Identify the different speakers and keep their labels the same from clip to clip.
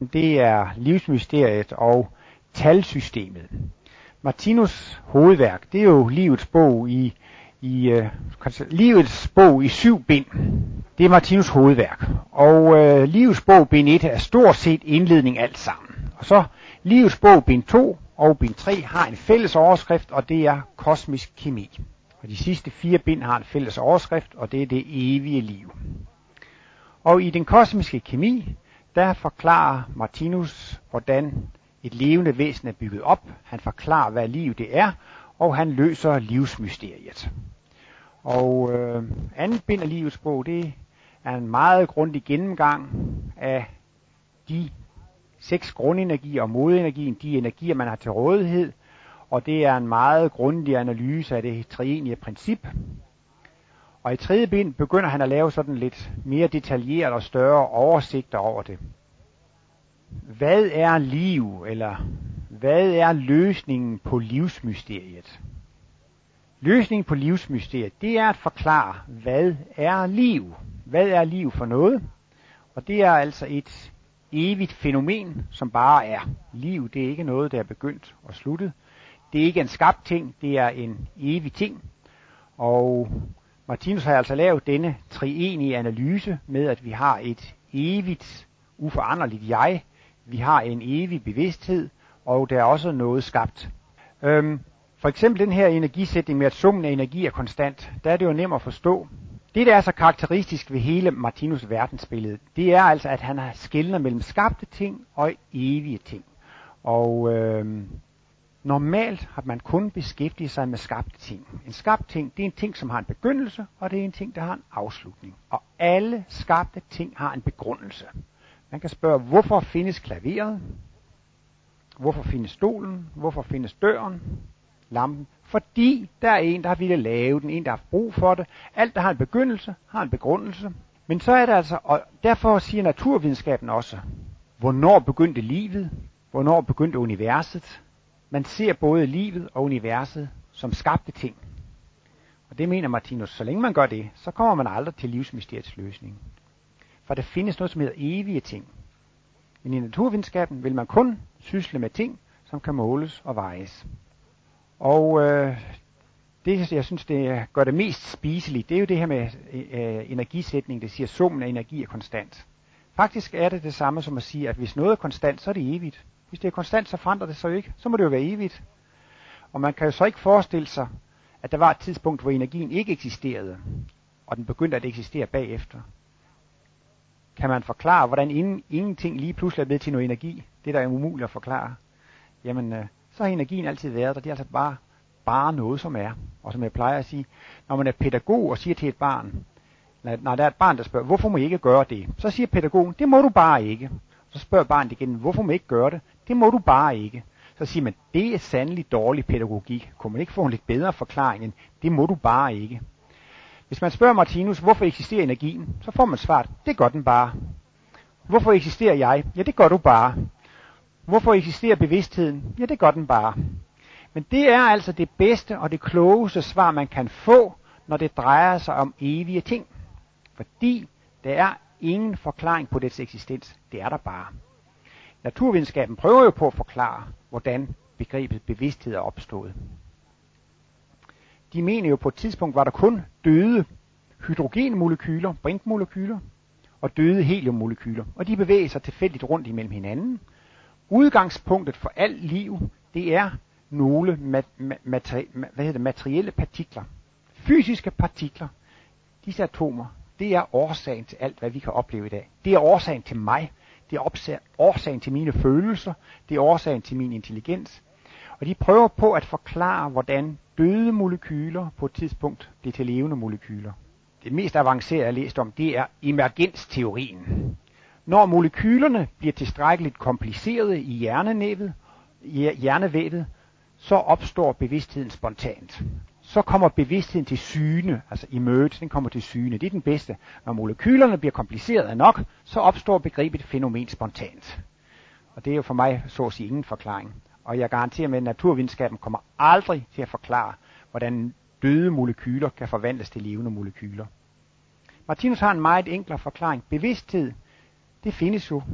Speaker 1: Det er livsmysteriet og talsystemet. Martinus hovedværk, det er jo livets bog livets bog i 7 bind. Det er Martinus hovedværk. Og livets bog bind 1 er stort set indledning alt sammen. Og så livets bog bind 2 og bind 3 har en fælles overskrift, og det er kosmisk kemi. Og de sidste 4 bind har en fælles overskrift, og det er det evige liv. Og i den kosmiske kemi, der forklarer Martinus, hvordan et levende væsen er bygget op. Han forklarer, hvad liv det er, og han løser livsmysteriet. Og andet bind af livets bog, det er en meget grundig gennemgang af de 6 grundenergier og modenergien, de energier, man har til rådighed. Og det er en meget grundig analyse af det treenige princip. Og i 3. bind begynder han at lave sådan lidt mere detaljeret og større oversigter over det. Hvad er liv, eller hvad er løsningen på livsmysteriet? Løsningen på livsmysteriet, det er at forklare, hvad er liv? Hvad er liv for noget? Og det er altså et evigt fænomen, som bare er. Liv, det er ikke noget, der er begyndt og sluttet. Det er ikke en skabt ting, det er en evig ting. Og Martinus har altså lavet denne treenige analyse med, at vi har et evigt, uforanderligt jeg. Vi har en evig bevidsthed, og der er også noget skabt. For eksempel den her energisætning med, at summen af energi er konstant, der er det jo nemt at forstå. Det, der er så karakteristisk ved hele Martinus' verdensbillede, det er altså, at han har skelnet mellem skabte ting og evige ting. Og normalt har man kun beskæftiget sig med skabte ting. En skabt ting, det er en ting, som har en begyndelse, og det er en ting, der har en afslutning. Og alle skabte ting har en begrundelse. Man kan spørge, hvorfor findes klaveret? Hvorfor findes stolen? Hvorfor findes døren? Lampen? Fordi der er en, der har ville lave den, en, der har brug for det. Alt, der har en begyndelse, har en begrundelse. Men så er det altså, og derfor siger naturvidenskaben også, hvornår begyndte livet? Hvornår begyndte universet? Man ser både livet og universet som skabte ting. Og det mener Martinus, så længe man gør det, så kommer man aldrig til livsmysteriets løsning. For der findes noget, som hedder evige ting. Men i naturvidenskaben vil man kun sysle med ting, som kan måles og vejes. Og det, jeg synes, det gør det mest spiseligt, det er jo det her med energisætning, det siger, at summen af energi er konstant. Faktisk er det det samme som at sige, at hvis noget er konstant, så er det evigt. Hvis det er konstant, så forandrer det sig jo ikke. Så må det jo være evigt. Og man kan jo så ikke forestille sig, at der var et tidspunkt, hvor energien ikke eksisterede, og den begyndte at eksistere bagefter. Kan man forklare, hvordan ingenting lige pludselig er blevet til noget energi? Det der er umuligt at forklare. Jamen, så har energien altid været der. Det er altså bare noget, som er. Og som jeg plejer at sige, når man er pædagog og siger til et barn, når der er et barn, der spørger, hvorfor må I ikke gøre det? Så siger pædagogen, det må du bare ikke. Så spørger barnet igen, hvorfor må I ikke gøre det? Det må du bare ikke. Så siger man, det er sandelig dårlig pædagogik. Kunne man ikke få en lidt bedre forklaring end, det må du bare ikke. Hvis man spørger Martinus, hvorfor eksisterer energien, så får man svaret, det gør den bare. Hvorfor eksisterer jeg? Ja, det gør du bare. Hvorfor eksisterer bevidstheden? Ja, det gør den bare. Men det er altså det bedste og det klogeste svar, man kan få, når det drejer sig om evige ting. Fordi der er ingen forklaring på dets eksistens. Det er der bare. Naturvidenskaben prøver jo på at forklare, hvordan begrebet bevidsthed er opstået. De mener jo, på et tidspunkt var der kun døde hydrogenmolekyler, brintmolekyler, og døde heliummolekyler, og de bevæger sig tilfældigt rundt imellem hinanden. Udgangspunktet for alt liv, det er nogle materielle partikler. Fysiske partikler, disse atomer, det er årsagen til alt, hvad vi kan opleve i dag. Det er årsagen til mig, det er årsagen til mine følelser, det er årsagen til min intelligens. Og de prøver på at forklare, hvordan døde molekyler på et tidspunkt bliver til levende molekyler. Det mest avancerede, jeg har læst om, det er emergensteorien. Når molekylerne bliver tilstrækkeligt komplicerede i hjernevævet, så opstår bevidstheden spontant. Så kommer bevidstheden til syne, altså emerge, den kommer til syne. Det er den bedste. Når molekylerne bliver komplicerede nok, så opstår begrebet fænomen spontant. Og det er jo for mig, så at sige, ingen forklaring. Og jeg garanterer med, at naturvidenskaben kommer aldrig til at forklare, hvordan døde molekyler kan forvandles til levende molekyler. Martinus har en meget enklere forklaring. Bevidsthed, det findes jo.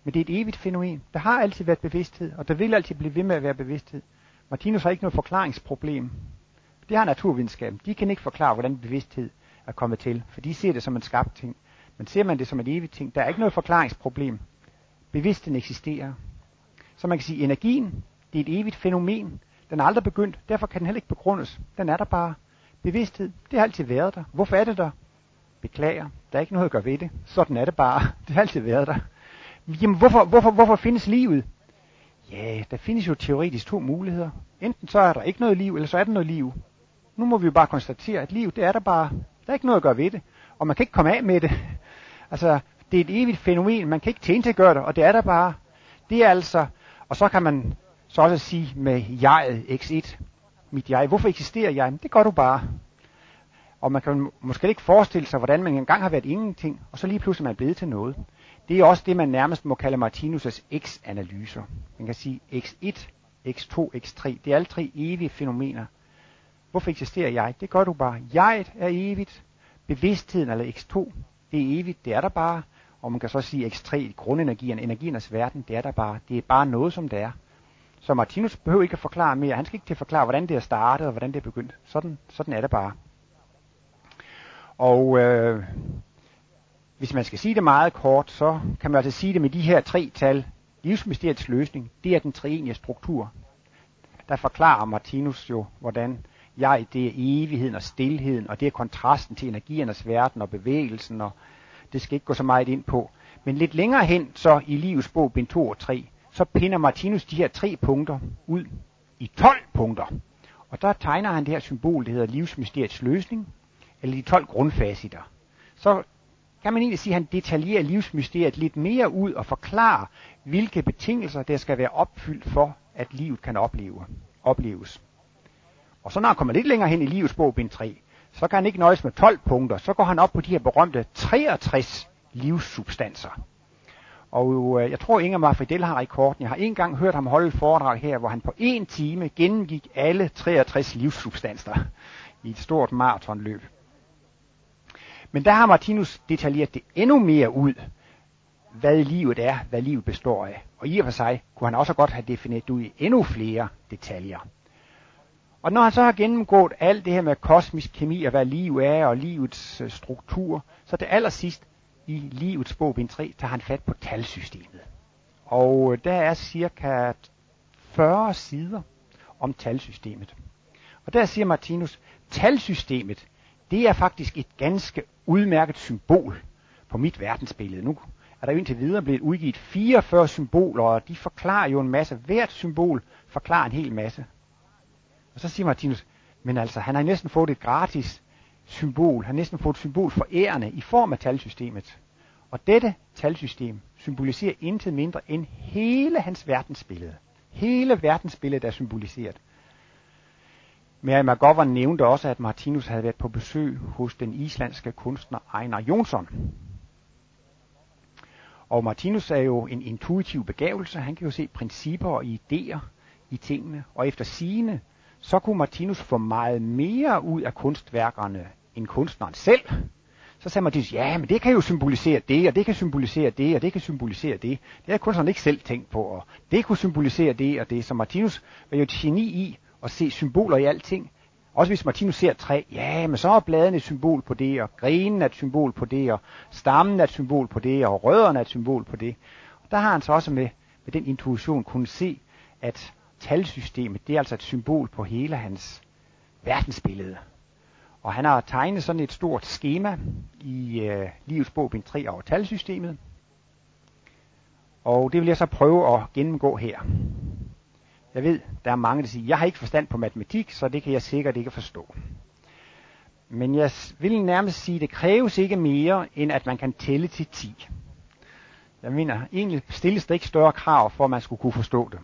Speaker 1: Men det er et evigt fænomen. Der har altid været bevidsthed, og der vil altid blive ved med at være bevidsthed. Martinus har ikke noget forklaringsproblem. Det har naturvidenskaben. De kan ikke forklare, hvordan bevidsthed er kommet til, for de ser det som en skabt ting. Men ser man det som et evigt ting, der er ikke noget forklaringsproblem. Bevidstheden eksisterer. Så man kan sige, at energien, det er et evigt fænomen. Den er aldrig begyndt, derfor kan den heller ikke begrundes. Den er der bare. Bevidsthed, det har altid været der. Hvorfor er det der? Beklager, der er ikke noget at gøre ved det. Sådan er det bare. Det har altid været der. Jamen, hvorfor findes livet? Ja, der findes jo teoretisk 2 muligheder. Enten så er der ikke noget liv, eller så er der noget liv. Nu må vi jo bare konstatere, at liv, det er der bare. Der er ikke noget at gøre ved det. Og man kan ikke komme af med det. Altså, det er et evigt fænomen. Man kan ikke tilintetgøre det, og det er der bare. Det er altså, og så kan man så også sige med jeget, x1, mit jeg. Hvorfor eksisterer jeg? Det gør du bare. Og man kan måske ikke forestille sig, hvordan man engang har været ingenting, og så lige pludselig man er blevet til noget. Det er også det, man nærmest må kalde Martinus' X-analyser. Man kan sige X1, X2, X3. Det er alle 3 evige fænomener. Hvorfor eksisterer jeg? Det gør du bare. Jeget er evigt. Bevidstheden, eller X2, det er evigt. Det er der bare. Og man kan så sige X3, grundenergien, energiernes verden, det er der bare. Det er bare noget, som det er. Så Martinus behøver ikke at forklare mere. Han skal ikke til at forklare, hvordan det er startet, og hvordan det er begyndt. Sådan er det bare. Og hvis man skal sige det meget kort, så kan man altså sige det med de her 3 tal. Livsmysteriets løsning, det er den treenige struktur. Der forklarer Martinus jo, hvordan jeg, det er evigheden og stilheden, og det er kontrasten til energiernes verden og bevægelsen, og det skal ikke gå så meget ind på. Men lidt længere hen, så i Livets bog, bind 2 og 3, så pinder Martinus de her 3 punkter ud i 12 punkter. Og der tegner han det her symbol, det hedder livsmysteriets løsning, eller de 12 grundfaciter. Så kan man egentlig sige, at han detaljerer livsmysteriet lidt mere ud og forklarer, hvilke betingelser der skal være opfyldt for, at livet kan opleves. Og så når han kommer lidt længere hen i Livets bog, bind 3, så kan han ikke nøjes med 12 punkter, så går han op på de her berømte 63 livssubstanser. Og jeg tror, Ingemar Fridel har rekorden. Jeg har en gang hørt ham holde et foredrag her, hvor han på 1 time gennemgik alle 63 livssubstanser i et stort maratonløb. Men der har Martinus detaljeret det endnu mere ud, hvad livet er, hvad livet består af. Og i og for sig kunne han også godt have defineret det ud i endnu flere detaljer. Og når han så har gennemgået alt det her med kosmisk kemi og hvad liv er og livets struktur, så det allersidst i Livets bog, bind 3, tager han fat på talsystemet. Og der er cirka 40 sider om talsystemet. Og der siger Martinus, talsystemet, det er faktisk et ganske udmærket symbol på mit verdensbillede. Nu er der jo indtil videre blevet udgivet 44 symboler, og de forklarer jo en masse. Hvert symbol forklarer en hel masse. Og så siger Martinus, men altså, han har næsten fået et gratis symbol. Han har næsten fået et symbol forærende i form af talsystemet. Og dette talsystem symboliserer intet mindre end hele hans verdensbillede. Hele verdensbilledet er symboliseret. Mary McGovern nævnte også, at Martinus havde været på besøg hos den islandske kunstner Einar Jónsson. Og Martinus er jo en intuitiv begavelse. Han kan jo se principper og idéer i tingene. Og efter sigende, så kunne Martinus få meget mere ud af kunstværkerne end kunstneren selv. Så sagde Martinus, ja, men det kan jo symbolisere det, og det kan symbolisere det, og det kan symbolisere det. Det har kunstneren ikke selv tænkt på, og det kunne symbolisere det og det. Så Martinus var jo et geni i at se symboler i alting. Også hvis Martinus ser et træ, ja, men så er bladene et symbol på det, og grenen er et symbol på det, og stammen er et symbol på det, og rødderne er et symbol på det. Og der har han så også med den intuition kunnet se, at talsystemet, det er altså et symbol på hele hans verdensbillede. Og han har tegnet sådan et stort skema i Livets bog, bind 3 over talsystemet. Og det vil jeg så prøve at gennemgå her. Jeg ved, der er mange, der siger, jeg har ikke forstand på matematik, så det kan jeg sikkert ikke forstå. Men jeg vil nærmest sige, at det kræves ikke mere, end at man kan tælle til 10. Jeg mener, egentlig stilles der ikke større krav, for at man skulle kunne forstå det.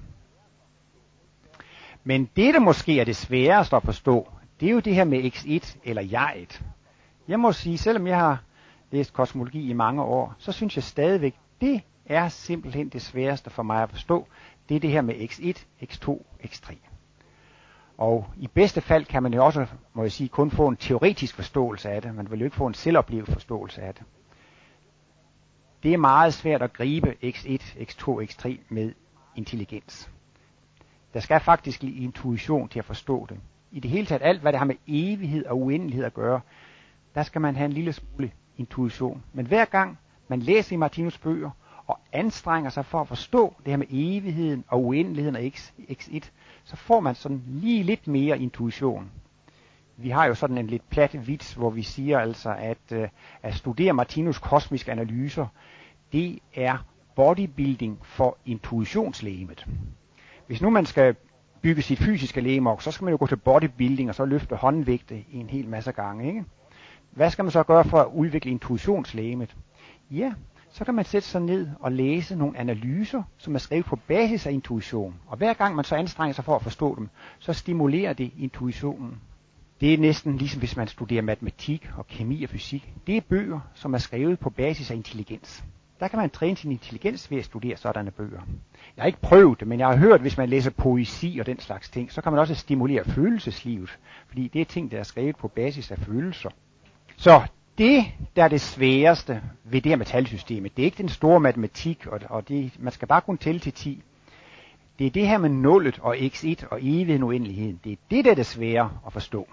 Speaker 1: Men det, der måske er det sværeste at forstå, det er jo det her med x1 eller jeget. Jeg må sige, selvom jeg har læst kosmologi i mange år, så synes jeg stadigvæk, det er simpelthen det sværeste for mig at forstå. Det er det her med x1, x2, x3. Og i bedste fald kan man jo også, må jeg sige, kun få en teoretisk forståelse af det. Man vil jo ikke få en selvoplevet forståelse af det. Det er meget svært at gribe x1, x2, x3 med intelligens. Der skal faktisk intuition til at forstå det. I det hele taget alt, hvad det har med evighed og uendelighed at gøre, der skal man have en lille smule intuition. Men hver gang man læser i Martinus bøger og anstrenger sig for at forstå det her med evigheden og uendeligheden af x1, så får man sådan lige lidt mere intuition. Vi har jo sådan en lidt plat vits, hvor vi siger altså, at studere Martinus kosmiske analyser, det er bodybuilding for intuitionslegemet. Hvis nu man skal bygge sit fysiske legeme op, så skal man jo gå til bodybuilding og så løfte håndvægte i en hel masse gange, ikke? Hvad skal man så gøre for at udvikle intuitionslegemet? Ja, så kan man sætte sig ned og læse nogle analyser, som er skrevet på basis af intuition. Og hver gang man så anstrenger sig for at forstå dem, så stimulerer det intuitionen. Det er næsten ligesom hvis man studerer matematik og kemi og fysik. Det er bøger, som er skrevet på basis af intelligens. Der kan man træne sin intelligens ved at studere sådanne bøger. Jeg har ikke prøvet det, men jeg har hørt, at hvis man læser poesi og den slags ting, så kan man også stimulere følelseslivet. Fordi det er ting, der er skrevet på basis af følelser. Så det, der er det sværeste ved det her metalsystemet, det er ikke den store matematik, og det, man skal bare kunne tælle til 10. Det er det her med nullet og x1 og evigheden og uendeligheden. Det er det, der er det svære at forstå.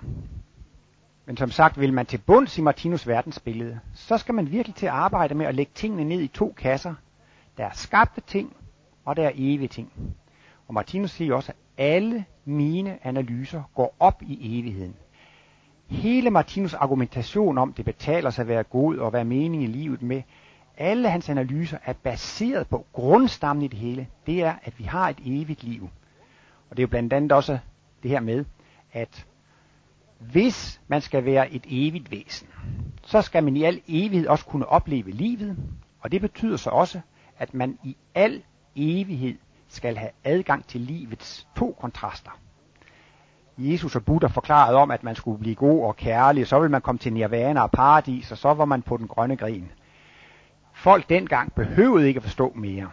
Speaker 1: Men som sagt, vil man til bunds i Martinus verdensbillede, så skal man virkelig til at arbejde med at lægge tingene ned i 2 kasser. Der er skabte ting, og der er evige ting. Og Martinus siger også, at alle mine analyser går op i evigheden. Hele Martinus argumentation om, det betaler sig at være god og være mening i livet med, alle hans analyser er baseret på grundstammen i det hele. Det er, at vi har et evigt liv. Og det er jo blandt andet også det her med, at hvis man skal være et evigt væsen, så skal man i al evighed også kunne opleve livet. Og det betyder så også, at man i al evighed skal have adgang til livets 2 kontraster. Jesus og Buddha forklarede om, at man skulle blive god og kærlig, så ville man komme til nirvana og paradis, og så var man på den grønne gren. Folk dengang behøvede ikke at forstå mere.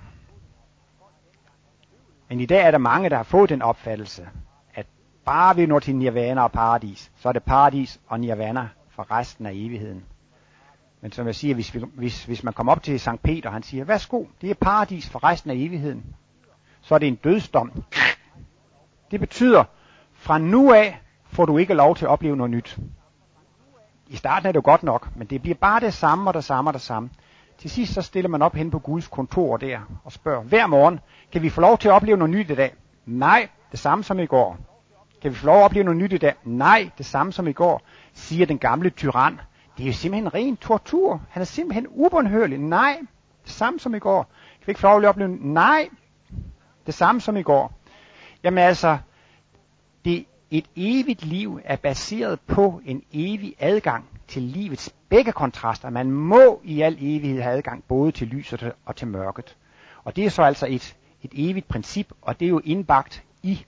Speaker 1: Men i dag er der mange, der har fået den opfattelse, at bare vi når til nirvana og paradis, så er det paradis og nirvana for resten af evigheden. Men som jeg siger, hvis man kommer op til Sankt Peter, han siger, værsgo, det er paradis for resten af evigheden. Så er det en dødsdom. Det betyder, fra nu af får du ikke lov til at opleve noget nyt. I starten er det jo godt nok, men det bliver bare det samme og det samme og det samme. Til sidst så stiller man op hen på Guds kontor der og spørger, hver morgen, kan vi få lov til at opleve noget nyt i dag? Nej, det samme som i går. Kan vi få lov at opleve noget nyt i dag? Nej, det samme som i går, siger den gamle tyran. Det er jo simpelthen ren tortur. Han er simpelthen ubønhørlig. Nej, det samme som i går. Kan vi ikke få lov at opleve? Nej, det samme som i går. Jamen altså, et evigt liv er baseret på en evig adgang til livets begge kontraster. Man må i al evighed have adgang både til lyset og til mørket. Og det er så altså et evigt princip, og det er jo indbagt i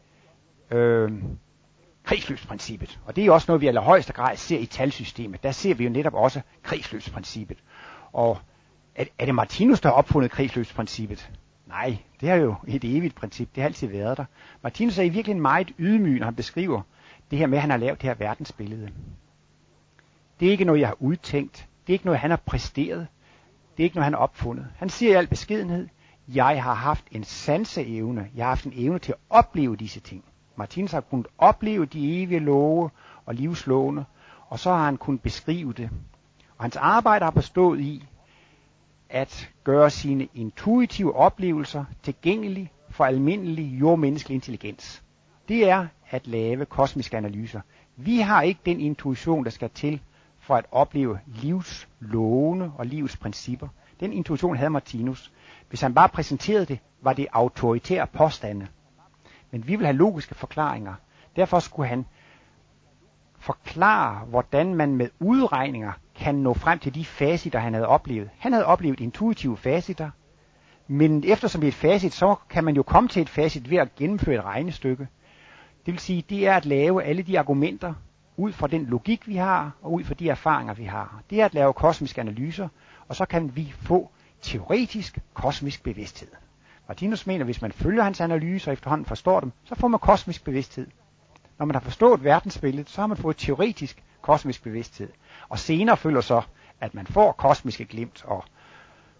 Speaker 1: kredsløbsprincippet. Og det er jo også noget, vi i allerhøjeste grad ser i talsystemet. Der ser vi jo netop også kredsløbsprincippet. Og er det Martinus, der har opfundet kredsløbsprincippet? Nej, det er jo et evigt princip. Det har altid været der. Martinus er i virkeligheden meget ydmyg, når han beskriver det her med, at han har lavet det her verdensbillede. Det er ikke noget, jeg har udtænkt. Det er ikke noget, han har præsteret. Det er ikke noget, han har opfundet. Han siger i al beskedenhed, jeg har haft en sanseevne. Jeg har haft en evne til at opleve disse ting. Martinus har kunnet opleve de evige love og livslovene, og så har han kunnet beskrive det. Og hans arbejde har bestået i at gøre sine intuitive oplevelser tilgængelige for almindelig jordmenneskelig intelligens. Det er at lave kosmiske analyser. Vi har ikke den intuition, der skal til for at opleve livslovene og livets principper. Den intuition havde Martinus. Hvis han bare præsenterede det, var det autoritære påstande. Men vi vil have logiske forklaringer. Derfor skulle han forklare, hvordan man med udregninger kan nå frem til de facitter, han havde oplevet. Han havde oplevet intuitive facitter, men eftersom det er et facit, så kan man jo komme til et facit ved at gennemføre et regnestykke. Det vil sige, det er at lave alle de argumenter ud fra den logik, vi har, og ud fra de erfaringer, vi har. Det er at lave kosmiske analyser, og så kan vi få teoretisk kosmisk bevidsthed. Martinus mener, at hvis man følger hans analyser og efterhånden forstår dem, så får man kosmisk bevidsthed. Når man har forstået verdensbilledet, så har man fået teoretisk kosmisk bevidsthed. Og senere følger så, at man får kosmiske glimt og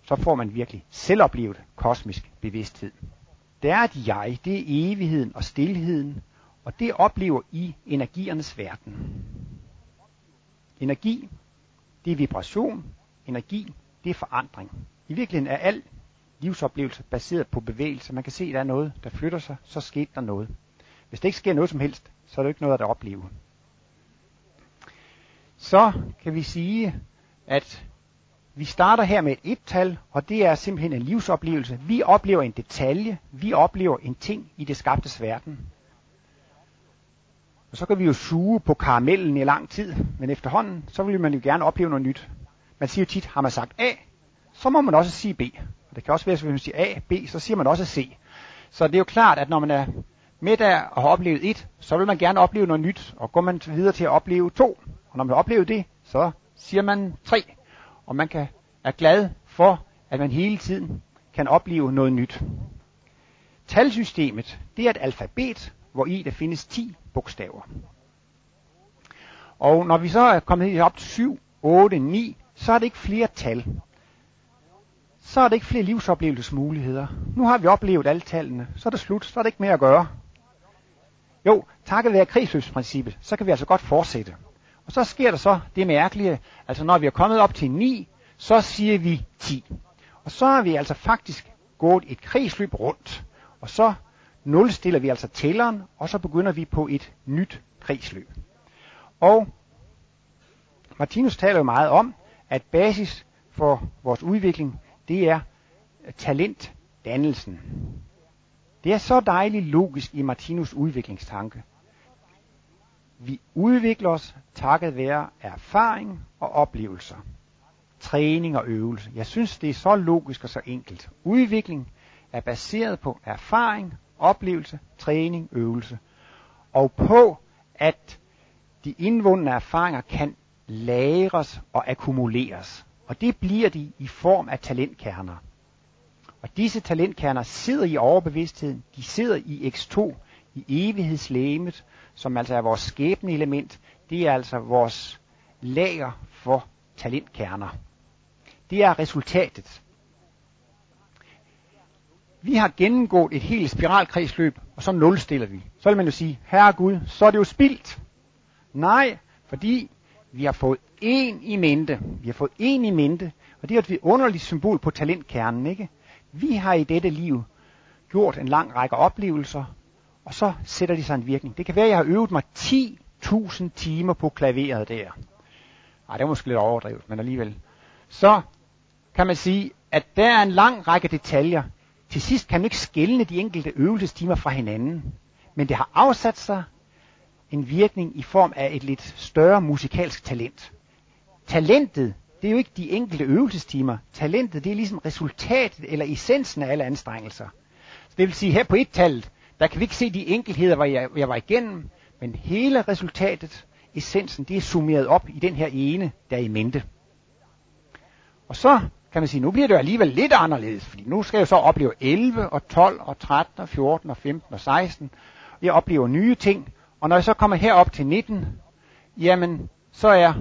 Speaker 1: så får man virkelig selvoplevet kosmisk bevidsthed. Det er et jeg, det er evigheden og stilheden, og det oplever i energiernes verden. Energi, det er vibration. Energi, det er forandring. I virkeligheden er al livsoplevelse baseret på bevægelse. Man kan se, at der er noget, der flytter sig, så sker der noget. Hvis der ikke sker noget som helst, så er det ikke noget, der oplever. Så kan vi sige, at vi starter her med et et-tal, og det er simpelthen en livsoplevelse. Vi oplever en detalje, vi oplever en ting i det skabtes verden. Og så kan vi jo suge på karamellen i lang tid, men efterhånden, så vil man jo gerne opleve noget nyt. Man siger jo tit, har man sagt A, så må man også sige B. Og det kan også være, at hvis man siger A, B, så siger man også C. Så det er jo klart, at når man er med der og har oplevet 1, så vil man gerne opleve noget nyt, og går man videre til at opleve 2. Og når man har oplevet det, så siger man 3. Og man er glad for, at man hele tiden kan opleve noget nyt. Talsystemet, det er et alfabet, hvor i der findes 10 bogstaver. Og når vi så er kommet op til 7, 8, 9, så er det ikke flere tal. Så er det ikke flere livsoplevelsesmuligheder. Nu har vi oplevet alle tallene, så er det slut, så er det ikke mere at gøre. Jo, takket være kredsløbsprincippet, så kan vi altså godt fortsætte. Og så sker der så det mærkelige, altså når vi er kommet op til 9, så siger vi 10. Og så har vi altså faktisk gået et kredsløb rundt. Og så nulstiller vi altså tælleren, og så begynder vi på et nyt kredsløb. Og Martinus taler jo meget om, at basis for vores udvikling, det er talentdannelsen. Det er så dejligt logisk i Martinus udviklingstanke. Vi udvikler os takket være erfaring og oplevelser. Træning og øvelse. Jeg synes, det er så logisk og så enkelt. Udvikling er baseret på erfaring, oplevelse, træning, øvelse. Og på, at de indvundne erfaringer kan lagres og akkumuleres. Og det bliver de i form af talentkerner. Og disse talentkerner sidder i overbevidstheden. De sidder i X2, i evighedslegemet, som altså er vores skæbneelement. Det er altså vores lager for talentkerner. Det er resultatet. Vi har gennemgået et helt spiralkredsløb, og så nulstiller vi. Så vil man jo sige, herre Gud, så er det jo spildt. Nej, fordi vi har fået en i mente. Vi har fået en i mente, og det er et vidunderligt symbol på talentkernen, ikke? Vi har i dette liv gjort en lang række oplevelser, og så sætter de sig en virkning. Det kan være, at jeg har øvet mig 10.000 timer på klaveret der. Ej, det var måske lidt overdrevet, men alligevel. Så kan man sige, at der er en lang række detaljer. Til sidst kan man ikke skelne de enkelte øvelsestimer fra hinanden, men det har afsat sig en virkning i form af et lidt større musikalsk talent. Talentet, det er jo ikke de enkelte øvelsestimer. Talentet, det er ligesom resultatet eller essensen af alle anstrengelser. Så det vil sige, her på et-tallet, der kan vi ikke se de enkeltheder, hvor jeg var igennem, men hele resultatet, essensen, det er summeret op i den her ene, der er i mente. Og så kan man sige, nu bliver det jo alligevel lidt anderledes, fordi nu skal jeg så opleve 11 og 12 og 13 og 14 og 15 og 16. Jeg oplever nye ting, og når jeg så kommer herop til 19, jamen så er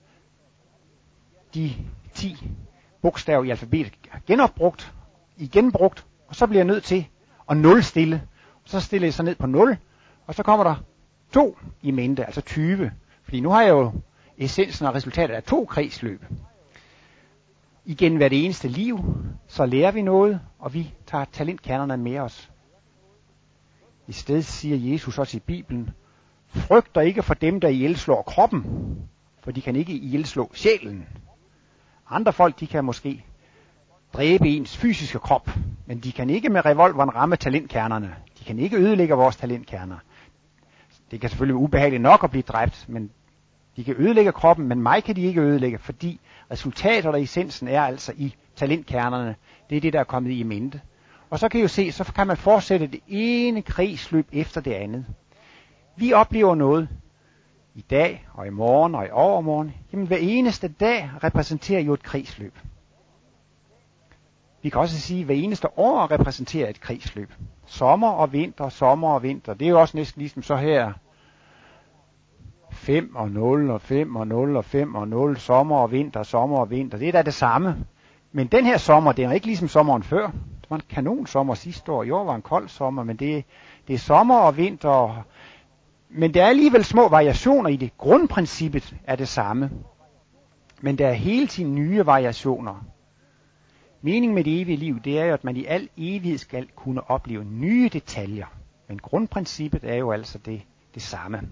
Speaker 1: de 10 bogstaver i alfabetet genbrugt, og så bliver jeg nødt til at nulstille. Så stiller jeg så ned på 0, og så kommer der 2 i mente, altså 20. Fordi nu har jeg jo essensen og resultatet af 2 kredsløb. Igen hver det eneste liv, så lærer vi noget, og vi tager talentkernerne med os. I stedet siger Jesus også i Bibelen, frygter ikke for dem, der ihjelslår kroppen, for de kan ikke ihjelslå sjælen. Andre folk, de kan måske dræbe ens fysiske krop, men de kan ikke med revolveren ramme talentkernerne. De kan ikke ødelægge vores talentkerner. Det kan selvfølgelig være ubehageligt nok at blive dræbt, men de kan ødelægge kroppen, men mig kan de ikke ødelægge, fordi resultatet og essensen er altså i talentkernerne. Det er det, der er kommet i mente. Og så kan I jo se, så kan man fortsætte det ene kredsløb efter det andet. Vi oplever noget i dag, og i morgen, og i overmorgen. Jamen hver eneste dag repræsenterer jo et kredsløb. Vi kan også sige, at hver eneste år repræsenterer et kredsløb. Sommer og vinter, sommer og vinter. Det er jo også næsten ligesom så her 5 og 0 og 5 og 0 og 5 og 0, sommer og vinter, sommer og vinter. Det er da det samme. Men den her sommer, det er ikke ligesom sommeren før. Det var en kanon sommer sidste år. I år var en kold sommer, men det er sommer og vinter. Men der er alligevel små variationer i det. Grundprincippet er det samme. Men der er hele tiden nye variationer. Meningen med det evige liv, det er jo, at man i al evighed skal kunne opleve nye detaljer. Men grundprincippet er jo altså det samme.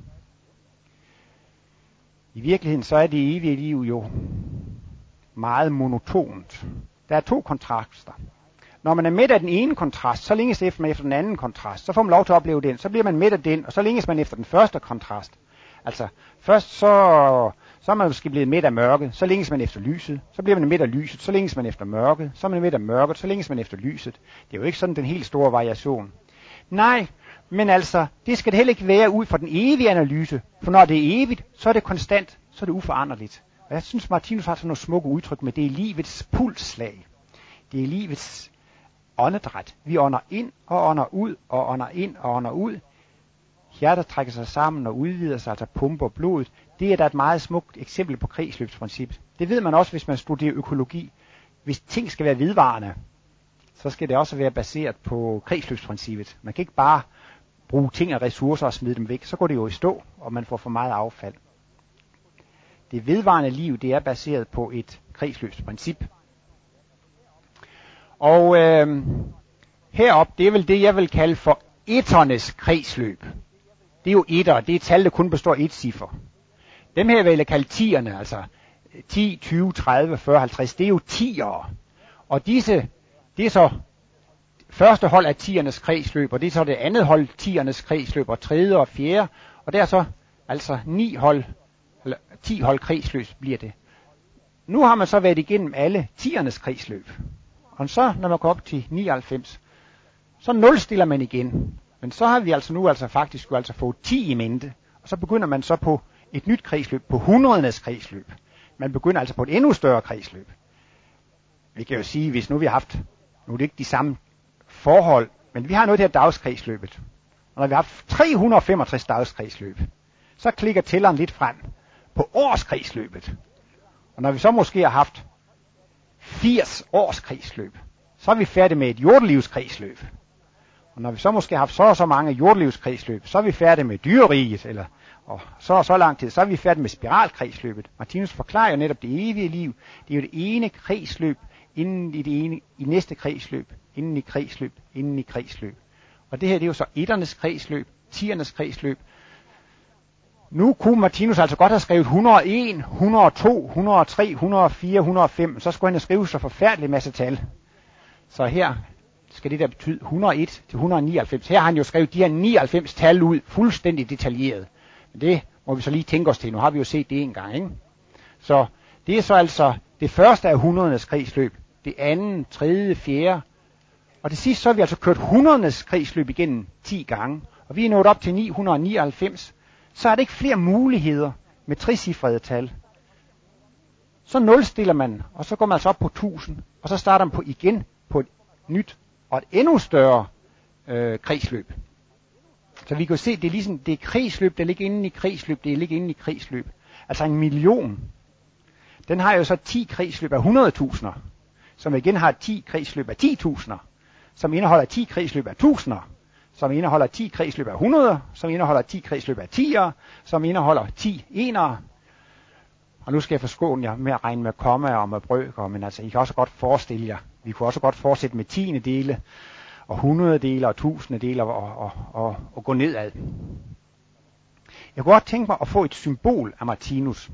Speaker 1: I virkeligheden så er det evige liv jo meget monotont. Der er 2 kontraster. Når man er mæt af den ene kontrast, så længes man efter den anden kontrast. Så får man lov til at opleve den. Så bliver man mæt af den, og så længes man efter den første kontrast. Altså, først så er man måske blevet mæt af mørket, så længes man efter lyset. Så bliver man mæt af lyset, så længes man efter mørket. Så er man mæt af mørket, så længes man efter lyset. Det er jo ikke sådan den helt store variation. Nej, men altså, det skal det heller ikke være ud fra den evige analyse. For når det er evigt, så er det konstant, så er det uforanderligt. Og jeg synes, Martinus har sådan nogle smukke udtryk med, det er livets pulsslag. Det er livets åndedræt. Vi ånder ind og ånder ud og ånder ind og ånder ud. Hjertet trækker sig sammen og udvider sig, altså pumper blodet. Det er da et meget smukt eksempel på kredsløbsprincippet. Det ved man også, hvis man studerer økologi. Hvis ting skal være vedvarende, så skal det også være baseret på kredsløbsprincippet. Man kan ikke bare bruge ting og ressourcer og smide dem væk. Så går det jo i stå, og man får for meget affald. Det vedvarende liv, det er baseret på et kredsløbsprincip. Og herop, det er vel det, jeg vil kalde for etternes kredsløb. Det er jo etter, det er et tal, der kun består af et ciffer. Dem her vil jeg kalde tierne, altså 10, 20, 30, 40, 50, det er jo tiere. Og disse, det er så første hold af tiernes kredsløb, og det er så det andet hold tiernes kredsløb, og tredje og fjerde, og der er så altså 10 hold kredsløb bliver det. Nu har man så været igennem alle tiernes kredsløb. Og så, når man går op til 99, så nulstiller man igen. Men så har vi altså nu faktisk fået 10 i mente. Og så begynder man så på et nyt kredsløb, på 100'ernes kredsløb. Man begynder altså på et endnu større kredsløb. Vi kan jo sige, hvis nu vi har haft, nu er det ikke de samme forhold, men vi har noget her dagskredsløbet. Og når vi har haft 365 dagskredsløb, så klikker tælleren lidt frem på årskredsløbet. Og når vi så måske har haft 80 års kredsløb, så er vi færdige med et jordelivskredsløb. Og når vi så måske har haft så mange jordelivskredsløb, så er vi færdige med dyreriget, og så lang tid, så er vi færdige med spiralkredsløbet. Martinus forklarer jo netop det evige liv. Det er jo det ene kredsløb, inden i næste kredsløb, inden i kredsløb, inden i kredsløb. Og det her, det er jo så etternes kredsløb, tiernes kredsløb. Nu kunne Martinus altså godt have skrevet 101, 102, 103, 104, 105. Så skulle han have skrevet så forfærdelig masse tal. Så her skal det der betyde 101 til 199. Her har han jo skrevet de her 99 tal ud, fuldstændig detaljeret. Men det må vi så lige tænke os til. Nu har vi jo set det en gang, ikke? Så det er så altså det første af 100'ernes kredsløb. Det andet, tredje, fjerde. Og det sidste, så har vi altså kørt 100'ernes kredsløb igennem 10 gange. Og vi er nået op til 999. Så er der ikke flere muligheder med trecifrede tal. Så nulstiller man, og så går man altså op på 1000, og så starter man igen på et nyt og et endnu større kredsløb. Så vi kan jo se, det er ligesom det er kredsløb, der ligger inde i kredsløb, det ligger inde i kredsløb. Altså 1 million, den har jo så 10 kredsløb af 100.000'er, som igen har 10 kredsløb af 10.000'er, som indeholder 10 kredsløb af 1000'er, som indeholder 10 kredsløb af 100'er, som indeholder 10 kredsløb af 10'er, som indeholder 10 en'ere. Og nu skal jeg forskåne jer med at regne med kommaer og med brøker, men altså I kan også godt forestille jer, vi kunne også godt fortsætte med 10. dele, og 100 dele og 1000 dele og gå nedad. Jeg kunne godt tænke mig at få et symbol af Martinus.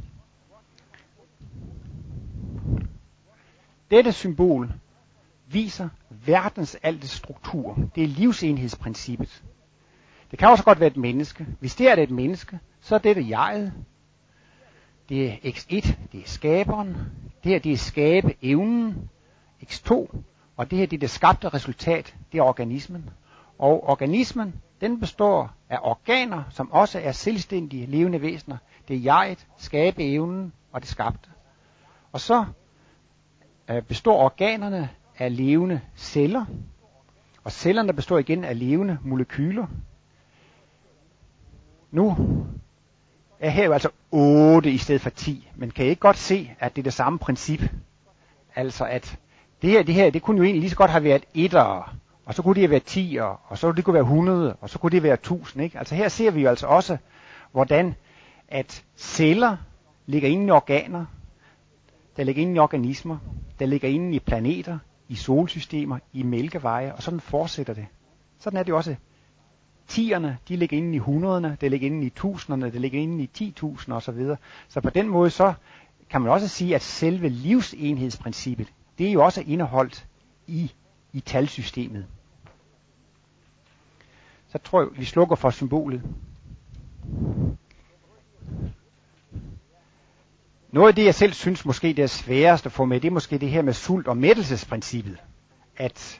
Speaker 1: Dette symbol viser verdens alte struktur. Det er livsenhedsprincippet. Det kan også godt være et menneske. Hvis det er et menneske, så er dette jeget. Det er x1, det er skaberen. Det her, det er skabeevnen, x2. Og det her, det er det skabte resultat, det er organismen. Og organismen, den består af organer, som også er selvstændige levende væsener. Det er jeget, skabeevnen og det skabte. Og så består organerne af levende celler, og cellerne består igen af levende molekyler. Nu er her jo altså 8 i stedet for 10, men kan I ikke godt se, at det er det samme princip? Altså det her, det kunne jo egentlig lige så godt have været etter, og så kunne det være 10'er, og så det kunne være 100, og så kunne det være 1000, ikke? Altså her ser vi jo altså også, hvordan at celler ligger inde i organer, der ligger inde i organismer, der ligger inde i planeter, i solsystemer, i mælkeveje, og sådan fortsætter det. Sådan er det jo også. 10'erne, de ligger inde i 100'erne, det ligger inde i 1000'erne, det ligger inde i 10.000 osv. Så på den måde så kan man også sige, at selve livsenhedsprincippet, det er jo også indeholdt i talsystemet. Så tror jeg, vi slukker for symbolet. Noget af det, jeg selv synes måske det er sværest at få med, det er måske det her med sult- og mættelsesprincippet. At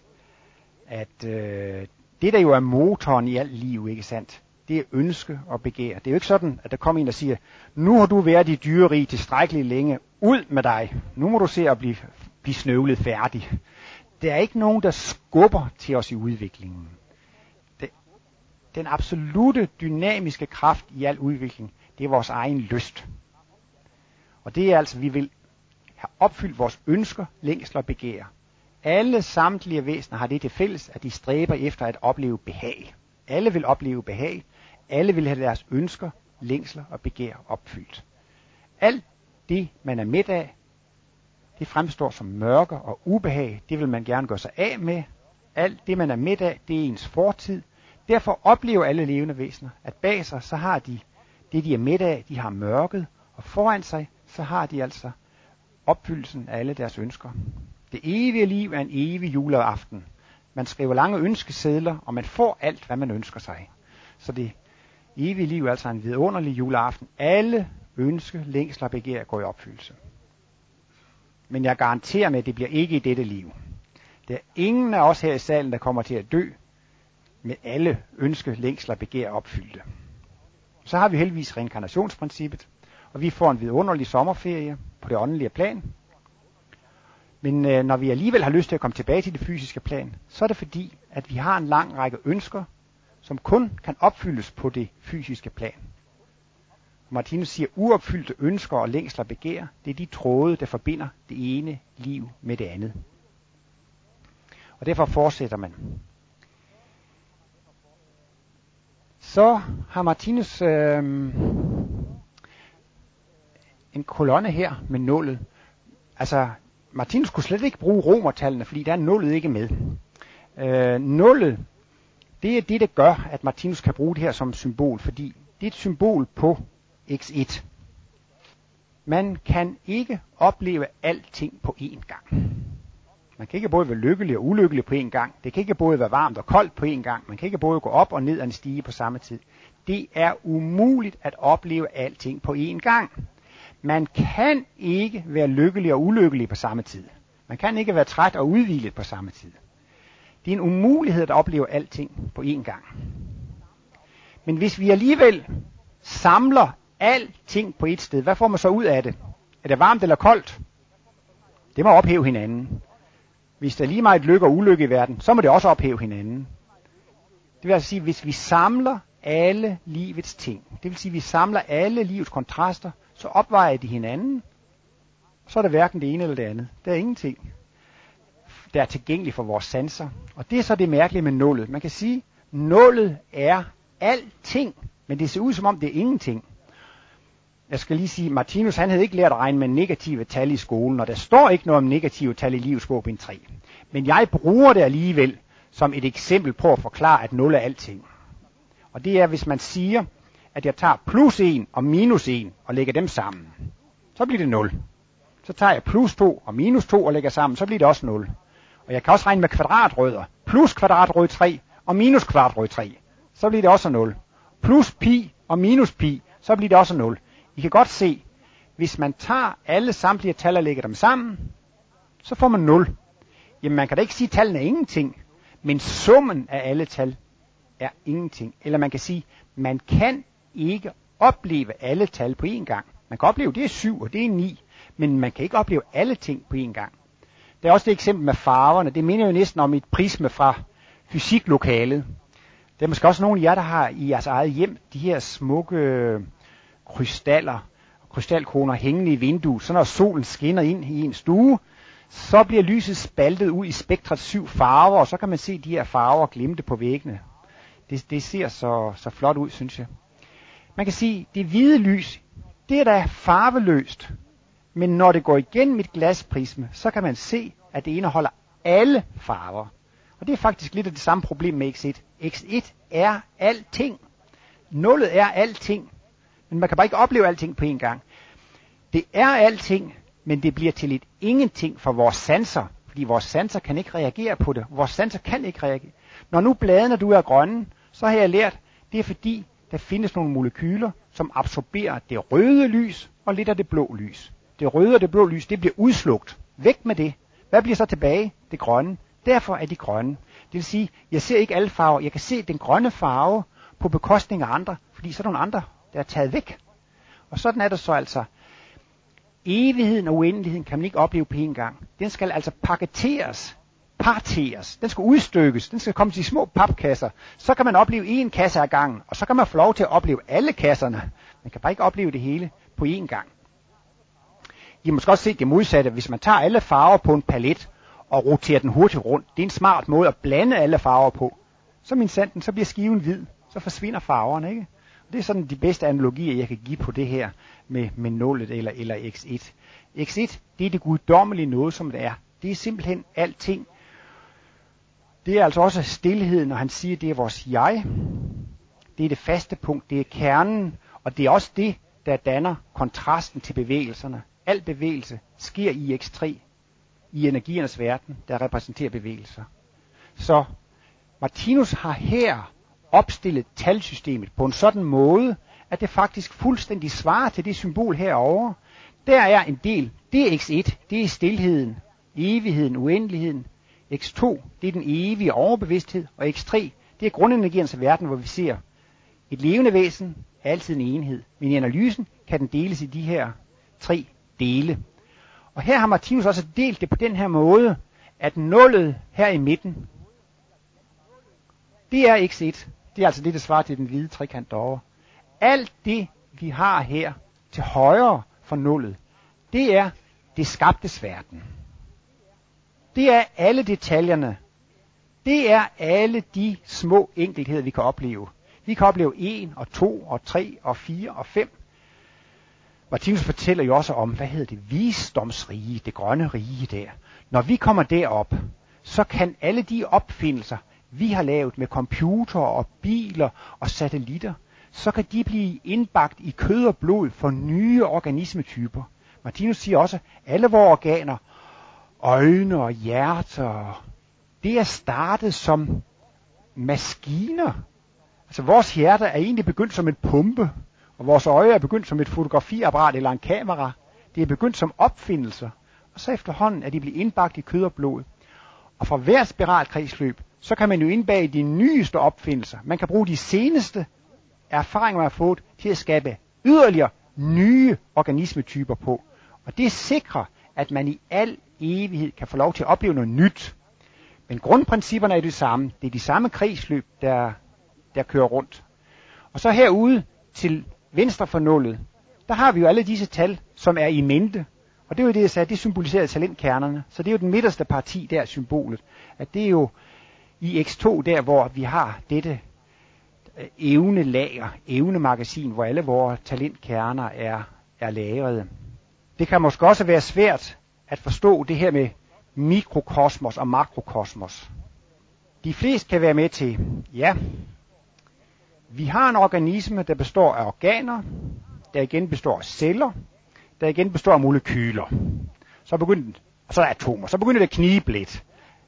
Speaker 1: det, der jo er motoren i alt liv, ikke sandt? Det er ønske og begær. Det er jo ikke sådan, at der kommer en og siger, nu har du været i dyreriget tilstrækkeligt længe, ud med dig. Nu må du se at blive snøvlet færdig. Der er ikke nogen, der skubber til os i udviklingen. Den absolute dynamiske kraft i al udvikling, det er vores egen lyst. Og det er altså, vi vil have opfyldt vores ønsker, længsler og begær. Alle samtlige væsener har det til fælles, at de stræber efter at opleve behag. Alle vil opleve behag. Alle vil have deres ønsker, længsler og begær opfyldt. Alt det, man er mæt af, det fremstår som mørke og ubehag. Det vil man gerne gøre sig af med. Alt det, man er mæt af, det er ens fortid. Derfor oplever alle levende væsener, at bag sig, så har de det, de er mæt af, de har mørket. Og foran sig, så har de altså opfyldelsen af alle deres ønsker. Det evige liv er en evig juleaften. Man skriver lange ønskesedler, og man får alt, hvad man ønsker sig. Så det evige liv er altså en vidunderlig juleaften. Alle ønsker, længsler og begær går i opfyldelse. Men jeg garanterer med, at det bliver ikke i dette liv. Der er ingen af os her i salen, der kommer til at dø med alle ønsker, længsler og begær opfyldte. Så har vi heldigvis reinkarnationsprincippet, og vi får en vidunderlig sommerferie på det åndelige plan. Men når vi alligevel har lyst til at komme tilbage til det fysiske plan, så er det fordi, at vi har en lang række ønsker, som kun kan opfyldes på det fysiske plan. Martinus siger, uopfyldte ønsker og længsler begær, det er de tråde, der forbinder det ene liv med det andet. Og derfor fortsætter man. Så har Martinus en kolonne her med nullet. Altså, Martinus kunne slet ikke bruge romertallene, fordi der er nullet ikke med. Nullet, det er det, der gør, at Martinus kan bruge det her som symbol, fordi det er et symbol på x1. Man kan ikke opleve alting på én gang. Man kan ikke både være lykkelig og ulykkelig på én gang. Det kan ikke både være varmt og koldt på én gang. Man kan ikke både gå op og ned ad en stige på samme tid. Det er umuligt at opleve alting på én gang. Man kan ikke være lykkelig og ulykkelig på samme tid. Man kan ikke være træt og udhvilet på samme tid. Det er en umulighed at opleve alting på én gang. Men hvis vi alligevel samler alting på et sted, hvad får man så ud af det? Er det varmt eller koldt? Det må ophæve hinanden. Hvis der er lige meget lykke og ulykke i verden, så må det også ophæve hinanden. Det vil altså sige, hvis vi samler alle livets ting, det vil sige, at vi samler alle livets kontraster, så opvejer de hinanden, så er der hverken det ene eller det andet. Der er ingenting, der er tilgængeligt for vores sanser. Og det er så det mærkelige med nullet. Man kan sige, at nullet er alting, men det ser ud som om det er ingenting. Jeg skal lige sige, Martinus han havde ikke lært at regne med negative tal i skolen, og der står ikke noget om negative tal i Livets bog bind 3. Men jeg bruger det alligevel som et eksempel på at forklare, at 0 er alting. Og det er, hvis man siger, at jeg tager plus 1 og minus 1 og lægger dem sammen, så bliver det 0. Så tager jeg plus 2 og minus 2 og lægger sammen, så bliver det også 0. Og jeg kan også regne med kvadratrødder. Plus kvadratrød 3 og minus kvadratrød 3, så bliver det også 0. Plus pi og minus pi, så bliver det også 0. I kan godt se, hvis man tager alle samtlige tal og lægger dem sammen, så får man 0. Jamen man kan da ikke sige, at tallene er ingenting, men summen af alle tal er ingenting. Eller man kan sige, man kan ikke opleve alle tal på én gang. Man kan opleve, det er 7 og det er 9, men man kan ikke opleve alle ting på én gang. Der er også det eksempel med farverne. Det minder jo næsten om et prisme fra fysiklokalet. Der er måske også nogle af jer, der har i jeres eget hjem de her smukke krystaller og krystalkroner hængende i vinduet. Så når solen skinner ind i en stue, så bliver lyset spaltet ud i spektrets 7 farver, og så kan man se de her farver glimte på væggene. Det ser så flot ud, synes jeg. Man kan sige, det hvide lys, det er da farveløst. Men når det går igennem et glasprisme, så kan man se, at det indeholder alle farver. Og det er faktisk lidt af det samme problem med X1. X1 er alting. Nullet er alting. Men man kan bare ikke opleve alting på en gang. Det er alting, men det bliver til et ingenting for vores sanser. Fordi vores sanser kan ikke reagere på det. Vores sanser kan ikke reagere. Når nu bladene er grønne, så har jeg lært, det er fordi, der findes nogle molekyler, som absorberer det røde lys og lidt af det blå lys. Det røde og det blå lys, det bliver udslugt. Væk med det. Hvad bliver så tilbage? Det grønne. Derfor er de grønne. Det vil sige, jeg ser ikke alle farver. Jeg kan se den grønne farve på bekostning af andre, fordi så er der nogle andre, der er taget væk. Og sådan er det så altså. Evigheden og uendeligheden kan man ikke opleve på en gang. Den skal altså paketeres, parteres. Den skal udstykkes. Den skal komme til små papkasser. Så kan man opleve en kasse ad gangen, og så kan man få lov til at opleve alle kasserne. Man kan bare ikke opleve det hele på en gang. I har måske også set det modsatte. Hvis man tager alle farver på en palet og roterer den hurtigt rundt, det er en smart måde at blande alle farver på. Så minsandten, så bliver skiven hvid. Så forsvinder farverne, ikke? Det er sådan de bedste analogier, jeg kan give på det her med nullet eller X1. X1, det er det guddommelige noget, som det er. Det er simpelthen alting. Det er altså også stilheden, når han siger, det er vores jeg. Det er det faste punkt, det er kernen, og det er også det, der danner kontrasten til bevægelserne. Al bevægelse sker i X3, i energiernes verden, der repræsenterer bevægelser. Så Martinus har her opstillet talsystemet på en sådan måde, at det faktisk fuldstændig svarer til det symbol herovre. Der er en del, det er X1, det er stilheden, evigheden, uendeligheden. X2, det er den evige overbevidsthed, og X3, det er grundenergiernes verden, hvor vi ser et levende væsen er altid en enhed. Men i analysen kan den deles i de her 3 dele. Og her har Martinus også delt det på den her måde, at nullet her i midten, det er X1. Det er altså det, der svarer til den hvide trekant derovre. Alt det, vi har her til højre for nullet, det er det skabtes verden. Det er alle detaljerne. Det er alle de små enkeltheder, vi kan opleve. Vi kan opleve 1 og 2 og 3 og 4 og 5. Martinus fortæller jo også om, hvad hedder det, visdomsrige, det grønne rige der. Når vi kommer derop, så kan alle de opfindelser, vi har lavet med computer og biler og satellitter, så kan de blive indbagt i kød og blod for nye organismetyper. Martinus siger også, at alle vores organer, øjne og hjerter, det er startet som maskiner. Altså vores hjerte er egentlig begyndt som en pumpe, og vores øje er begyndt som et fotografiapparat eller en kamera. Det er begyndt som opfindelser, og så efterhånden er de blevet indbagt i kød og blod. Og fra hver spiralkredsløb, så kan man jo indbage de nyeste opfindelser. Man kan bruge de seneste erfaringer, man har fået, til at skabe yderligere nye organismetyper på. Og det sikrer, at man i al evighed kan få lov til at opleve noget nyt. Men grundprincipperne er det samme. Det er de samme kredsløb, der kører rundt. Og så herude til venstre for nullet, der har vi jo alle disse tal, som er i mente. Og det er jo det, jeg sagde, det symboliserer talentkernerne. Så det er jo den midterste parti der, symbolet. At det er jo i X2 der, hvor vi har dette evnelager, evnemagasin, hvor alle vores talentkerner er lagrede. Det kan måske også være svært at forstå det her med mikrokosmos og makrokosmos. De fleste kan være med til, ja, vi har en organisme, der består af organer, der igen består af celler, der igen består af molekyler. Og så er atomer. Så begynder det at knibe lidt.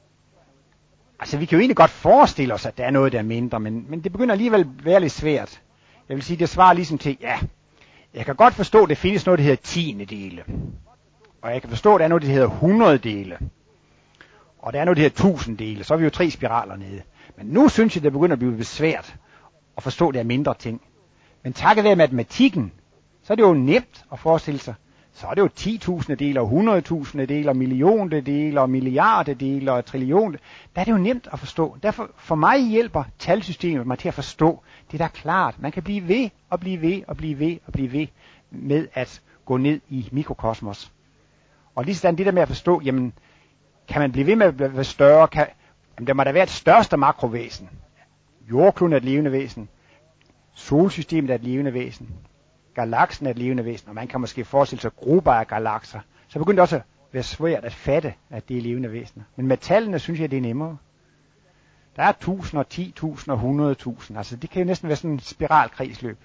Speaker 1: Altså, vi kan jo egentlig godt forestille os, at der er noget, der er mindre, men det begynder alligevel at være lidt svært. Jeg vil sige, det svarer ligesom til, ja, jeg kan godt forstå, at det findes noget, der hedder tiendedele. Og jeg kan forstå, at der er noget, der hedder 100 dele. Og der er noget, der hedder 1000 dele. Så er vi jo 3 spiraler nede. Men nu synes jeg, det begynder at blive svært at forstå, at der er mindre ting. Men takket være matematikken, så er det jo nemt at forestille sig. Så er det jo 10.000 dele, og 100.000 dele, og millioner dele, og milliarder dele, og trillioner. Der er det jo nemt at forstå. Derfor for mig hjælper talsystemet mig til at forstå. Det er da klart. Man kan blive ved, og blive ved, og blive ved, og blive ved med at gå ned i mikrokosmos. Og lige sådan det der med at forstå, jamen, kan man blive ved med at være større? Der må da være et største makrovæsen. Jordkloden er et levende væsen. Solsystemet er et levende væsen. Galaksen er et levende væsen. Og man kan måske forestille sig grupper af galakser. Så begynder det også at være svært at fatte, at det er levende væsener. Men med tallene synes jeg, det er nemmere. Der er 1000 og 10.000 og 100.000. Altså det kan jo næsten være sådan en spiralkredsløb.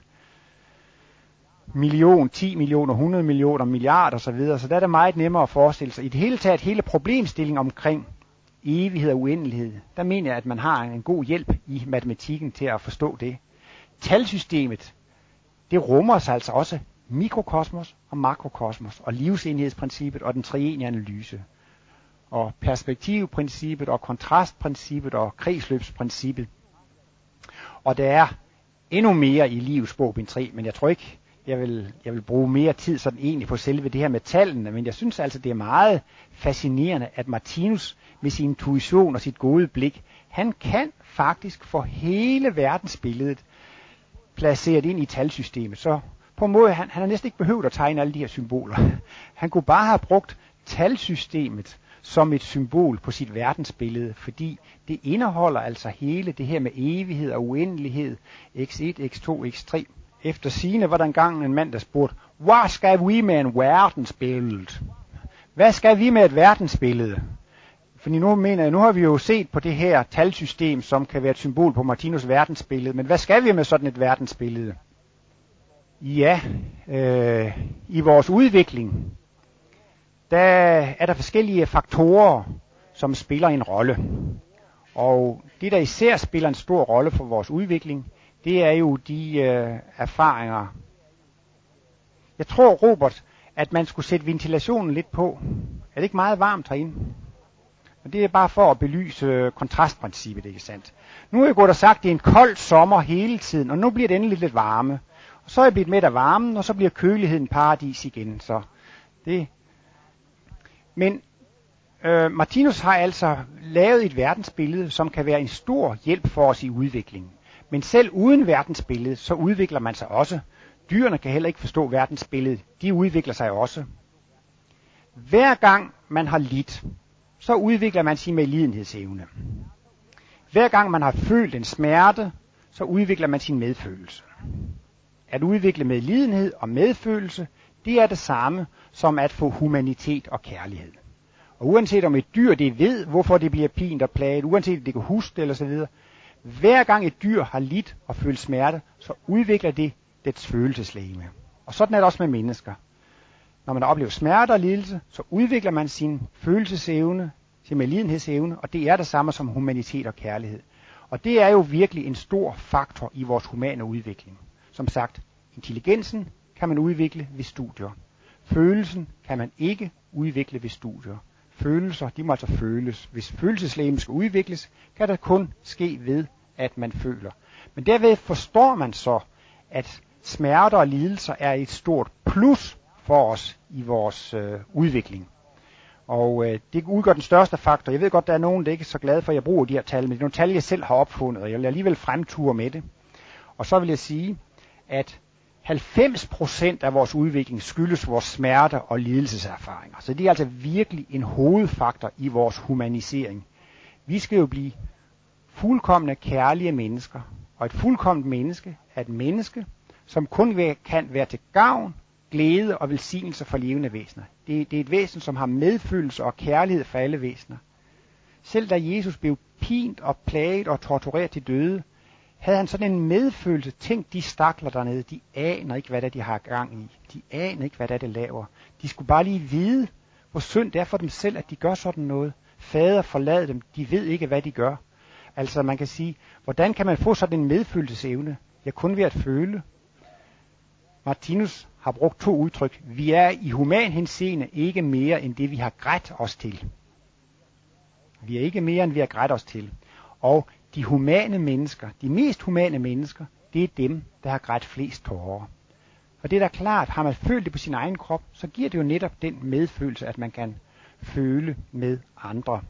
Speaker 1: Million, 10 millioner, 100 millioner, milliarder osv. Så der er det meget nemmere at forestille sig. I det hele taget, hele problemstillingen omkring evighed og uendelighed, der mener jeg, at man har en god hjælp i matematikken til at forstå det. Talsystemet, det rummer sig altså også mikrokosmos og makrokosmos, og livsenhedsprincippet og den treenige analyse, og perspektivprincippet og kontrastprincippet og kredsløbsprincippet. Og der er endnu mere i Livets bog, bind 3, men jeg tror ikke, jeg vil bruge mere tid sådan egentlig på selve det her med tallene, men jeg synes altså, det er meget fascinerende, at Martinus med sin intuition og sit gode blik, han kan faktisk få hele verdensbilledet placeret ind i talsystemet. Så på en måde, han har næsten ikke behøvet at tegne alle de her symboler. Han kunne bare have brugt talsystemet som et symbol på sit verdensbillede, fordi det indeholder altså hele det her med evighed og uendelighed, x1, x2, x3. Efter sigende var der engang en mand, der spurgte, hvad skal vi med en verdensbillede? Hvad skal vi med et verdensbillede? Fordi nu har vi jo set på det her talsystem, som kan være et symbol på Martinus verdensbillede, men hvad skal vi med sådan et verdensbillede? Ja, i vores udvikling, der er der forskellige faktorer, som spiller en rolle. Og det, der især spiller en stor rolle for vores udvikling, det er jo de erfaringer. Jeg tror, Robert, at man skulle sætte ventilationen lidt på. Er det ikke meget varmt herinde? Og det er bare for at belyse kontrastprincippet, ikke sandt? Nu er jeg gået og sagt, at det er en kold sommer hele tiden, og nu bliver det endelig lidt varme. Og så er jeg blevet med af varmen, og så bliver køligheden paradis igen. Så det. Men Martinus har altså lavet et verdensbillede, som kan være en stor hjælp for os i udviklingen. Men selv uden verdensbillede, så udvikler man sig også. Dyrene kan heller ikke forstå verdensbilledet. De udvikler sig også. Hver gang man har lidt, så udvikler man sin medlidenhedsevne. Hver gang man har følt en smerte, så udvikler man sin medfølelse. At udvikle medlidenhed og medfølelse, det er det samme som at få humanitet og kærlighed. Og uanset om et dyr det ved, hvorfor det bliver pint og plaget, uanset om det kan huske det eller så videre, hver gang et dyr har lidt og følt smerte, så udvikler det dets følelseslegeme. Og sådan er det også med mennesker. Når man oplever smerte og lidelse, så udvikler man sin følelsesevne, sin medlidenhedsevne, og det er det samme som humanitet og kærlighed. Og det er jo virkelig en stor faktor i vores humane udvikling. Som sagt, intelligensen kan man udvikle ved studier. Følelsen kan man ikke udvikle ved studier. Følelser, de må altså føles. Hvis følelseslegeme skal udvikles, kan det kun ske ved, at man føler. Men derved forstår man så, at smerter og lidelser er et stort plus for os i vores udvikling. Og det udgør den største faktor. Jeg ved godt, der er nogen, der ikke er så glade for, at jeg bruger de her tal, men det er nogle tal, jeg selv har opfundet, og jeg vil alligevel fremture med det. Og så vil jeg sige, at 90% af vores udvikling skyldes vores smerte og lidelseserfaringer. Så det er altså virkelig en hovedfaktor i vores humanisering. Vi skal jo blive fuldkomne kærlige mennesker. Og et fuldkomment menneske er et menneske, som kun kan være til gavn, glæde og velsignelse for levende væsener. Det er et væsen, som har medfølelse og kærlighed for alle væsener. Selv da Jesus blev pint og plaget og tortureret til døde, havde han sådan en medfølelse. Tænk, de stakler dernede, de aner ikke, hvad det er, de har gang i. De aner ikke, hvad det er, de laver. De skulle bare lige vide, hvor synd det er for dem selv, at de gør sådan noget. Fader, forlad dem, de ved ikke, hvad de gør. Altså man kan sige, hvordan kan man få sådan en medfølelsesevne? Jeg kun ved at føle. Martinus har brugt 2 udtryk. Vi er i human henseende ikke mere end det, vi har grædt os til. Vi er ikke mere end vi har grædt os til. Og de humane mennesker, de mest humane mennesker, det er dem, der har grædt flest tårer. Og det er da klart, har man følt det på sin egen krop, så giver det jo netop den medfølelse, at man kan føle med andre.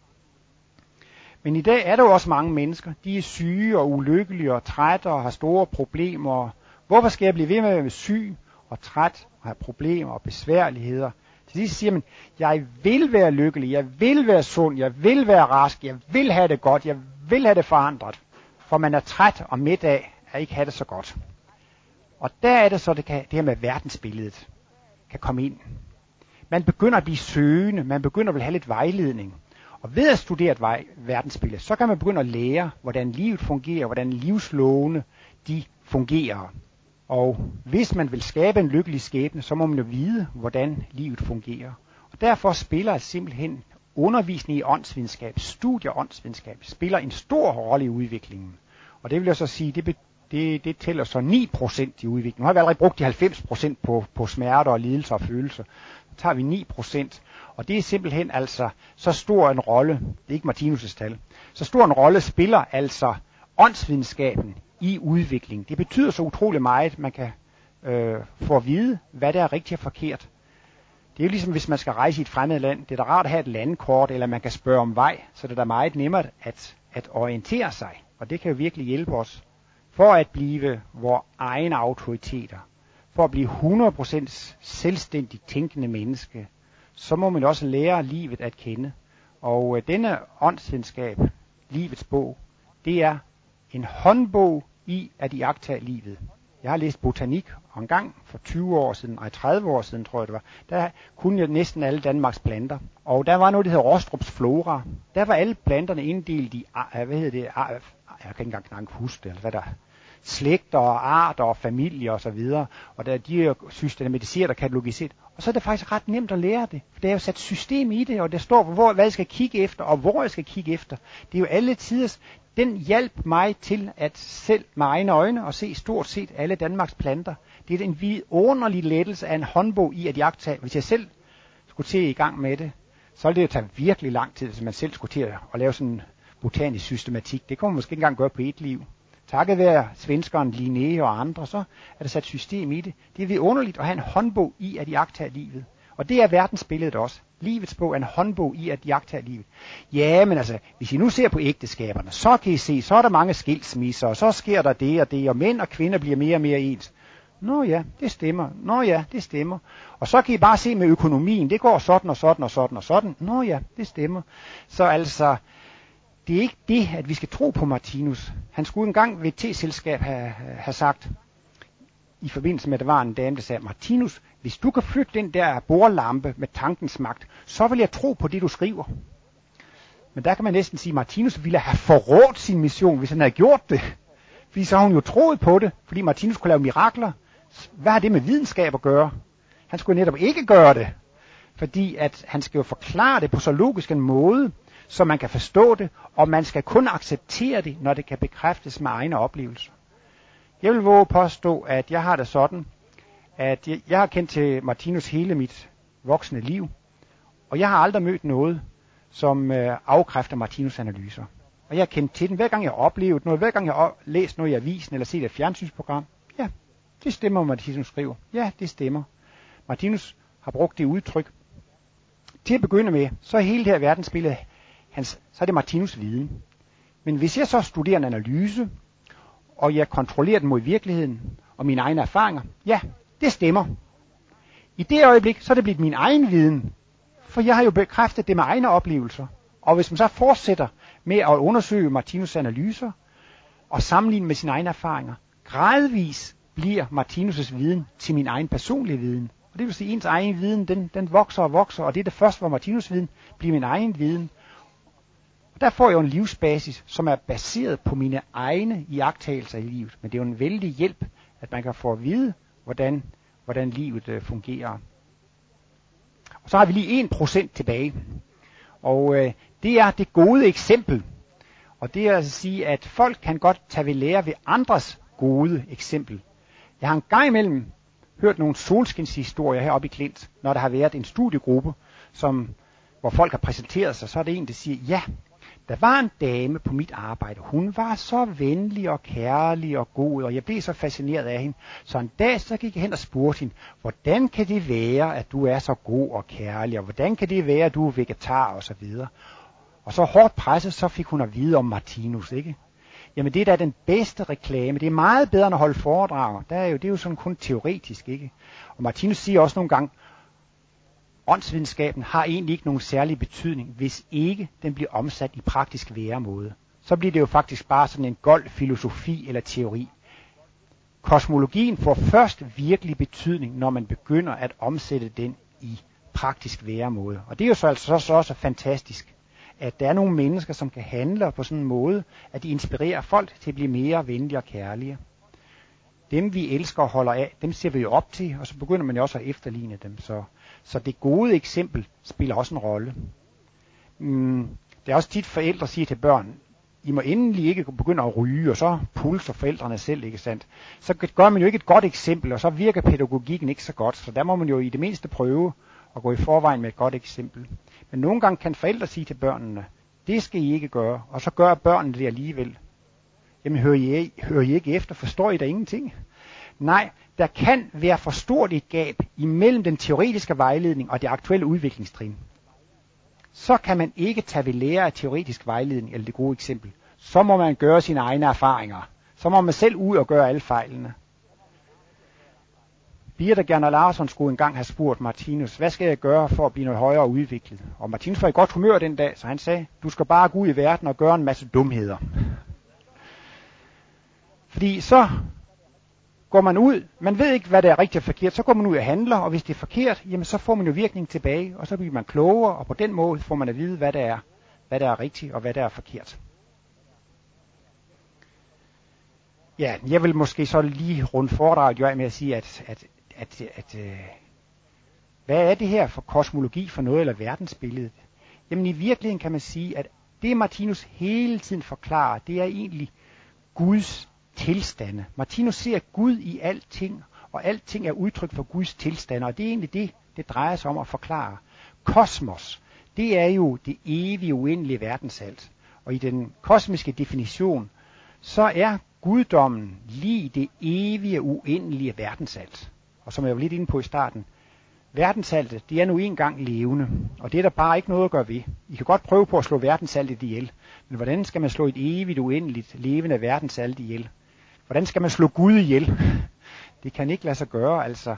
Speaker 1: Men i dag er der jo også mange mennesker, de er syge og ulykkelige og trætte og har store problemer. Hvorfor skal jeg blive ved med at være syg og træt og have problemer og besværligheder? Til sidst siger man, jeg vil være lykkelig, jeg vil være sund, jeg vil være rask, jeg vil have det godt, jeg vil have det forandret. For man er træt og midt af at ikke have det så godt. Og der er det så, det her med verdensbilledet kan komme ind. Man begynder at blive søgende, man begynder at vil have lidt vejledning. Og ved at studere et verdensbillede, så kan man begynde at lære, hvordan livet fungerer, hvordan livslovene de fungerer. Og hvis man vil skabe en lykkelig skæbne, så må man jo vide, hvordan livet fungerer. Og derfor spiller simpelthen undervisning i åndsvidenskab, studie af åndsvidenskab, spiller en stor rolle i udviklingen. Og det vil jeg så sige, det tæller så 9% i udviklingen. Nu har vi allerede brugt de 90% på smerter og lidelser og følelser. Så tager vi 9%. Og det er simpelthen altså så stor en rolle, det er ikke Martinus' tal, så stor en rolle spiller altså åndsvidenskaben i udviklingen. Det betyder så utrolig meget, man kan få at vide, hvad der er rigtigt og forkert. Det er jo ligesom, hvis man skal rejse i et fremmed land. Det er da rart at have et landkort, eller man kan spørge om vej, så det er da meget nemmere at orientere sig. Og det kan jo virkelig hjælpe os. For at blive vores egne autoriteter, for at blive 100% selvstændigt tænkende menneske, så må man også lære livet at kende. Og denne åndsvidenskab, livets bog, det er en håndbog i at iagttage livet. Jeg har læst botanik, og en gang for 30 år siden, tror jeg det var, der kunne jeg næsten alle Danmarks planter. Og der var noget, der hedder Rostrups Flora. Der var alle planterne inddelt i, jeg kan ikke engang huske det, eller hvad der slægter og arter og familier og så videre. Og der de er systematiseret og katalogiseret. Og så er det faktisk ret nemt at lære det. For der er jo sat system i det, og der står, hvad jeg skal kigge efter, og hvor jeg skal kigge efter. Det er jo alle tiders. Den hjalp mig til at selv med egne øjne og se stort set alle Danmarks planter. Det er en vidunderlig lettelse af en håndbog i at iagttage. Hvis jeg selv skulle til i gang med det, så ville det jo tage virkelig lang tid, hvis man selv skulle til at lave sådan en botanisk systematik. Det kunne man måske ikke engang gøre på et liv. Takket være svenskeren Linné og andre, så er der sat system i det. Det er vidunderligt at have en håndbog i at iagttage livet. Og det er verdensbilledet også. Livets bog er en håndbog i at iagttage livet. Ja, men altså, hvis I nu ser på ægteskaberne, så kan I se, så er der mange skilsmisser, og så sker der det og det, og mænd og kvinder bliver mere og mere ens. Nå ja, det stemmer. Nå ja, det stemmer. Og så kan I bare se med økonomien, det går sådan og sådan og sådan og sådan. Nå ja, det stemmer. Så altså, det er ikke det, at vi skal tro på Martinus. Han skulle engang ved et teselskab have sagt, i forbindelse med, at der var en dame, der sagde, Martinus, hvis du kan flytte den der bordlampe med tankens magt, så vil jeg tro på det, du skriver. Men der kan man næsten sige, at Martinus ville have forrådt sin mission, hvis han havde gjort det. Fordi så har hun jo troet på det, fordi Martinus kunne lave mirakler. Hvad har det med videnskab at gøre? Han skulle netop ikke gøre det, fordi at han skal jo forklare det på så logisk en måde, så man kan forstå det, og man skal kun acceptere det, når det kan bekræftes med egne oplevelser. Jeg vil våge påstå, at jeg har det sådan, at jeg har kendt til Martinus hele mit voksne liv, og jeg har aldrig mødt noget, som afkræfter Martinus' analyser. Og jeg har kendt til den, hver gang jeg har oplevet noget, hver gang jeg har læst noget i avisen eller set et fjernsynsprogram. Ja, det stemmer, Martinus skriver. Ja, det stemmer. Martinus har brugt det udtryk. Til at begynde med, så er hele det her verdensbillede, så er det Martinus' viden. Men hvis jeg så studerer en analyse, og jeg kontrollerer den mod virkeligheden og mine egne erfaringer, ja, det stemmer. I det øjeblik, så er det blevet min egen viden, for jeg har jo bekræftet det med egne oplevelser. Og hvis man så fortsætter med at undersøge Martinus' analyser og sammenligne med sine egne erfaringer, gradvis bliver Martinus' viden til min egen personlige viden. Og det vil sige, at ens egen viden, den vokser og vokser, og det er det første, hvor Martinus' viden bliver min egen viden. Og der får jeg jo en livsbasis, som er baseret på mine egne iagttagelser i livet. Men det er jo en vældig hjælp, at man kan få at vide, hvordan livet fungerer. Og så har vi lige 1% tilbage. Og det er det gode eksempel. Og det er altså at sige, at folk kan godt tage ved lære ved andres gode eksempel. Jeg har en gang imellem hørt nogle solskinshistorier heroppe i Klint, når der har været en studiegruppe, hvor folk har præsenteret sig, så er det en, der siger, ja, der var en dame på mit arbejde. Hun var så venlig og kærlig og god, og jeg blev så fascineret af hende. Så en dag så gik jeg hen og spurgte hende, hvordan kan det være, at du er så god og kærlig, og hvordan kan det være, at du er vegetar og så videre. Og så hårdt presset, så fik hun at vide om Martinus, ikke? Jamen det er da den bedste reklame. Det er meget bedre end at holde foredrag. Det er jo sådan kun teoretisk, ikke? Og Martinus siger også nogle gange, åndsvidenskaben har egentlig ikke nogen særlig betydning, hvis ikke den bliver omsat i praktisk væremåde. Så bliver det jo faktisk bare sådan en gold filosofi eller teori. Kosmologien får først virkelig betydning, når man begynder at omsætte den i praktisk væremåde. Og det er jo så altså også fantastisk, at der er nogle mennesker, som kan handle på sådan en måde, at de inspirerer folk til at blive mere venlige og kærlige. Dem vi elsker og holder af, dem ser vi jo op til, og så begynder man jo også at efterligne dem. Så det gode eksempel spiller også en rolle. Der er også tit forældre siger til børn, I må endelig ikke begynde at ryge, og så pulser forældrene selv, ikke sandt? Så gør man jo ikke et godt eksempel, og så virker pædagogikken ikke så godt. Så der må man jo i det mindste prøve at gå i forvejen med et godt eksempel. Men nogle gange kan forældre sige til børnene, det skal I ikke gøre, og så gør børnene det alligevel. Jamen hører I ikke efter? Forstår I da ingenting? Nej, der kan være for stort et gab imellem den teoretiske vejledning og det aktuelle udviklingstrin. Så kan man ikke tage ved lære af teoretisk vejledning, eller det gode eksempel. Så må man gøre sine egne erfaringer. Så må man selv ud og gøre alle fejlene. Birte Gerner Larsson skulle engang have spurgt Martinus, hvad skal jeg gøre for at blive noget højere udviklet? Og Martinus var i godt humør den dag, så han sagde, du skal bare gå ud i verden og gøre en masse dumheder. Fordi så går man ud, man ved ikke, hvad der er rigtigt og forkert, så går man ud og handler, og hvis det er forkert, jamen så får man jo virkning tilbage, og så bliver man klogere, og på den måde får man at vide, hvad der er rigtigt og hvad der er forkert. Ja, jeg vil måske så lige runde foredraget jo med at sige, at hvad er det her for kosmologi for noget, eller verdensbilledet? Jamen i virkeligheden kan man sige, at det Martinus hele tiden forklarer, det er egentlig Guds tilstande. Martinus ser Gud i alting, og alting er udtryk for Guds tilstande, og det er egentlig det drejer sig om at forklare. Kosmos, det er jo det evige, uendelige verdensalt. Og i den kosmiske definition, så er guddommen lige det evige, uendelige verdensalt. Og som jeg var lidt inde på i starten, verdensaltet, det er nu engang levende, og det er der bare ikke noget at gøre ved. I kan godt prøve på at slå verdensaltet ihjel, men hvordan skal man slå et evigt, uendeligt, levende verdensalt ihjel? Hvordan skal man slå Gud ihjel? Det kan ikke lade sig gøre, altså.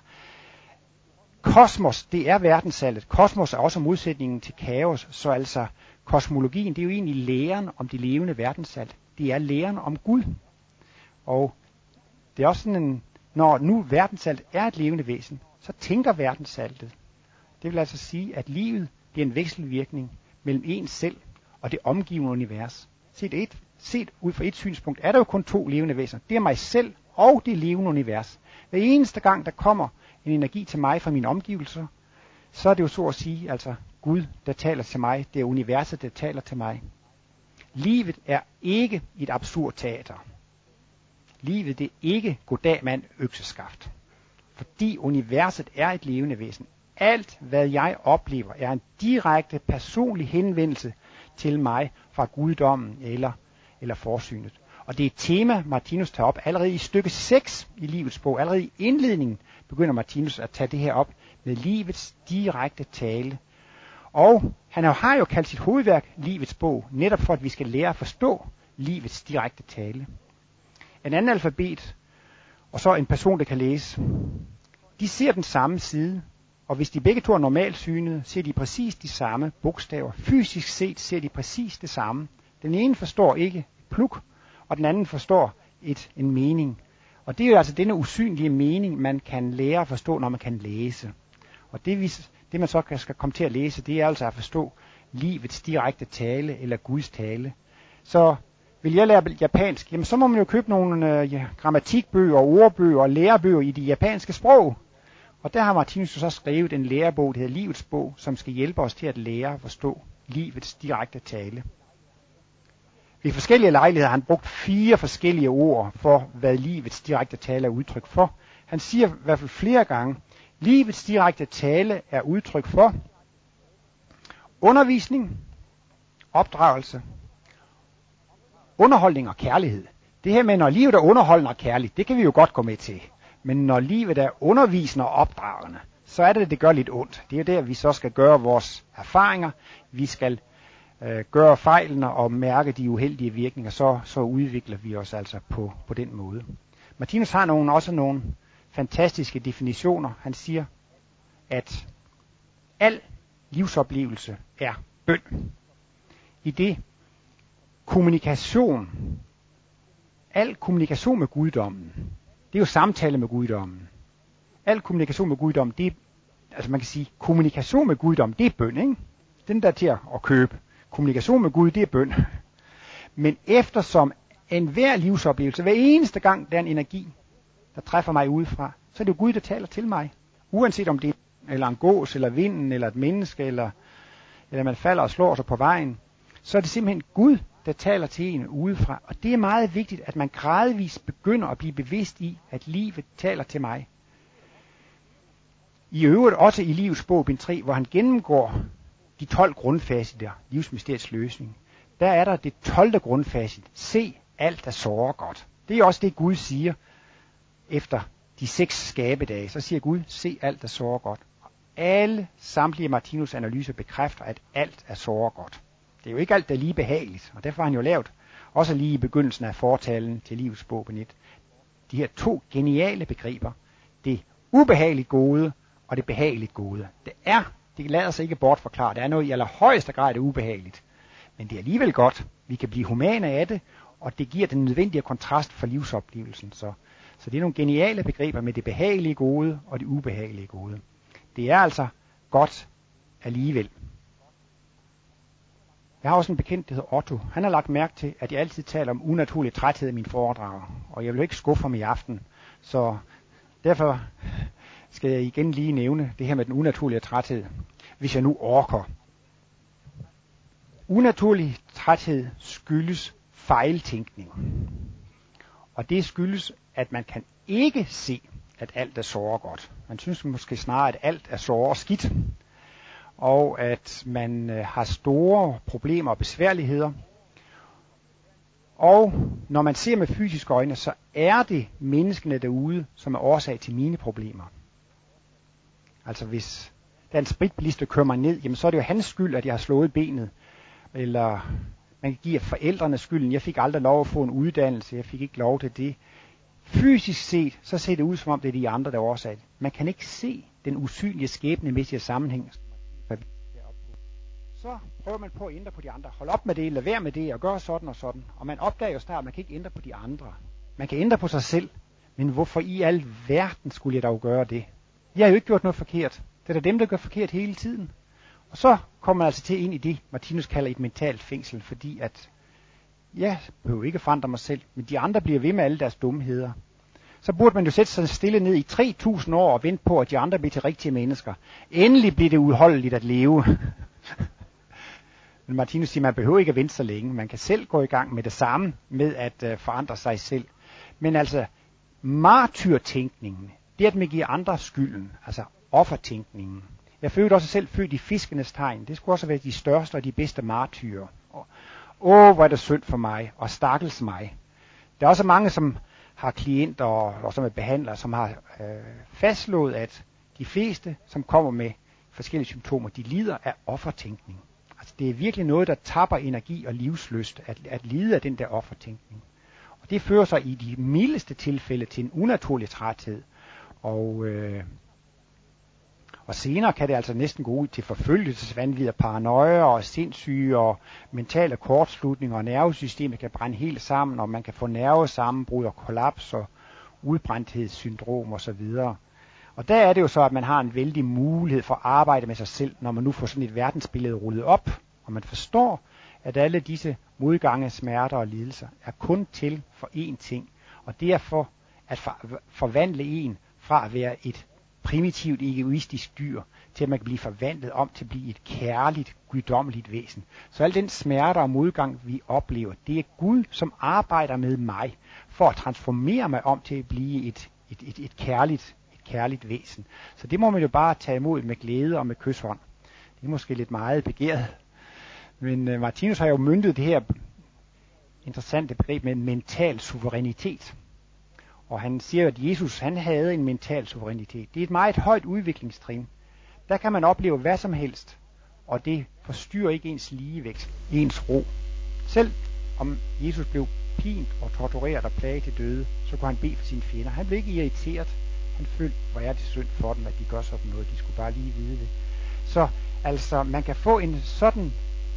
Speaker 1: Kosmos, det er verdensaltet. Kosmos er også modsætningen til kaos, så altså kosmologien, det er jo egentlig læren om det levende verdensalt. Det er læren om Gud. Og det er også sådan en, når nu verdensalt er et levende væsen, så tænker verdensaltet. Det vil altså sige, at livet bliver en vekselvirkning mellem en selv og det omgivende univers. Set ud fra et synspunkt er der jo kun to levende væsener. Det er mig selv og det levende univers. Hver eneste gang, der kommer en energi til mig fra mine omgivelser, så er det jo så at sige, altså Gud, der taler til mig. Det er universet, der taler til mig. Livet er ikke et absurd teater. Livet det er ikke goddag mand økseskaft. Fordi universet er et levende væsen. Alt, hvad jeg oplever, er en direkte personlig henvendelse til mig fra guddommen eller forsynet. Og det er et tema, Martinus tager op allerede i stykke 6 i livets bog. Allerede i indledningen begynder Martinus at tage det her op med livets direkte tale. Og han har jo kaldt sit hovedværk livets bog, netop for at vi skal lære at forstå livets direkte tale. En anden alfabet, og så en person, der kan læse, de ser den samme side, og hvis de begge to er normalsynede, ser de præcis de samme bogstaver. Fysisk set ser de præcis det samme. Den ene forstår ikke et pluk, og den anden forstår en mening. Og det er jo altså denne usynlige mening, man kan lære at forstå, når man kan læse. Og det man så skal komme til at læse, det er altså at forstå livets direkte tale, eller Guds tale. Så vil jeg lære japansk, jamen så må man jo købe nogle grammatikbøger, ordbøger og lærebøger i det japanske sprog. Og der har Martinus så skrevet en lærebog, der hedder Livets bog, som skal hjælpe os til at lære at forstå livets direkte tale. Ved forskellige lejligheder har han brugt 4 forskellige ord for, hvad livets direkte tale er udtryk for. Han siger i hvert fald flere gange, livets direkte tale er udtryk for undervisning, opdragelse, underholdning og kærlighed. Det her med, når livet er underholdende og kærligt, det kan vi jo godt gå med til. Men når livet er undervisende og opdragende, så er det gør lidt ondt. Det er der, vi så skal gøre vores erfaringer. Vi skal gøre fejlene og mærke de uheldige virkninger, så udvikler vi os altså på den måde. Martinus har også nogle fantastiske definitioner. Han siger, at al livsoplevelse er bøn. I det kommunikation, al kommunikation med guddommen, det er jo samtale med guddommen. Al kommunikation med guddommen, det er, altså man kan sige, kommunikation med guddommen, det er bøn, ikke? Den der til at købe. Kommunikation med Gud, det er bøn. Men eftersom enhver livsoplevelse, hver eneste gang der er en energi, der træffer mig udefra, så er det jo Gud, der taler til mig. Uanset om det er eller en gås, eller vinden, eller et menneske, eller man falder og slår sig på vejen, så er det simpelthen Gud, der taler til en udefra. Og det er meget vigtigt, at man gradvist begynder at blive bevidst i, at livet taler til mig. I øvrigt også i Livets bog, bind 3, hvor han gennemgår de 12 grundfaciter, livsmysteriets løsning. Der er der det 12. grundfacit. Se alt, der sårer godt. Det er også det, Gud siger efter de 6 skabedage. Så siger Gud, se alt, der sårer godt. Og samtlige Martinus analyser bekræfter, at alt er sårer godt. Det er jo ikke alt, der er lige behageligt. Og derfor har han jo lavet, også lige i begyndelsen af fortalen til Livets bog, bind 1, de her 2 geniale begreber. Det ubehageligt gode og det behageligt gode. Det lader sig ikke bortforklare. Det er noget i allerhøjeste grad ubehageligt. Men det er alligevel godt. Vi kan blive humane af det, og det giver den nødvendige kontrast for livsoplevelsen. Så det er nogle geniale begreber med det behagelige gode og det ubehagelige gode. Det er altså godt alligevel. Jeg har også en bekendt, der hedder Otto. Han har lagt mærke til, at jeg altid taler om unaturlig træthed i mine foredrag, og jeg vil ikke skuffe ham i aften. Så derfor skal jeg igen lige nævne det her med den unaturlige træthed, hvis jeg nu orker. Unaturlig træthed skyldes fejltænkning. Og det skyldes, at man kan ikke se, at alt er såre godt. Man synes måske snarere, at alt er såre skidt. Og at man har store problemer og besværligheder. Og når man ser med fysiske øjne, så er det menneskene derude, som er årsag til mine problemer. Altså hvis der er en spritbilist, der kører mig ned, jamen så er det jo hans skyld, at jeg har slået benet. Eller man kan give forældrene skylden. Jeg fik aldrig lov at få en uddannelse. Jeg fik ikke lov til det. Fysisk set, så ser det ud som om det er de andre, der er årsag. Man kan ikke se den usynlige skæbnemæssige sammenhæng. Så prøver man på at ændre på de andre. Hold op med det, lad være med det, og gør sådan og sådan. Og man opdager jo snart, at man kan ikke ændre på de andre. Man kan ændre på sig selv. Men hvorfor i al verden skulle jeg dog gøre det? Jeg har jo ikke gjort noget forkert. Det er da dem, der gør forkert hele tiden. Og så kommer man altså til ind i det, Martinus kalder et mentalt fængsel, fordi at jeg behøver ikke forandre mig selv, men de andre bliver ved med alle deres dumheder. Så burde man jo sætte sig stille ned i 3000 år og vente på, at de andre bliver til rigtige mennesker. Endelig bliver det udholdeligt at leve. Men Martinus siger, at man behøver ikke at vente så længe. Man kan selv gå i gang med det samme, med at forandre sig selv. Men altså, martyrtænkningen, det at man giver andre skylden, altså offertænkningen. Jeg følte også selv født i fiskenes tegn. Det skulle også være de største og de bedste martyrer. Hvor er det synd for mig, og stakkels mig. Der er også mange, som har klienter og som er behandlere, som har fastslået, at de fleste, som kommer med forskellige symptomer, de lider af offertænkning. Altså det er virkelig noget, der tapper energi og livslyst, at lide af den der offertænkning. Og det fører sig i de mildeste tilfælde til en unaturlig træthed. Og senere kan det altså næsten gå ud til forfølgelsesvanvid og paranoia og sindssyge og mentale kortslutninger, og nervesystemet kan brænde helt sammen, og man kan få nervesammenbrud og kollaps og udbrændthedssyndrom osv. Og der er det jo så, at man har en vældig mulighed for at arbejde med sig selv, når man nu får sådan et verdensbillede rullet op, og man forstår, at alle disse modgange, smerter og lidelser er kun til for én ting, og det er for at forvandle en fra at være et primitivt, egoistisk dyr, til at man kan blive forvandlet om til at blive et kærligt, guddommeligt væsen. Så al den smerte og modgang, vi oplever, det er Gud, som arbejder med mig, for at transformere mig om til at blive et kærligt væsen. Så det må man jo bare tage imod med glæde og med kyshånd. Det er måske lidt meget begæret. Men Martinus har jo møntet det her interessante begreb med mental suverænitet. Og han siger, at Jesus han havde en mental suverænitet. Det er et meget højt udviklingstrin. Der kan man opleve hvad som helst, og det forstyrrer ikke ens ligevækst, ens ro. Selv om Jesus blev pint og tortureret og plaget til døde, så kunne han bede for sine fjender. Han blev ikke irriteret. Han følte, hvor er det synd for dem, at de gør sådan noget. De skulle bare lige vide det. Så altså, man kan få en sådan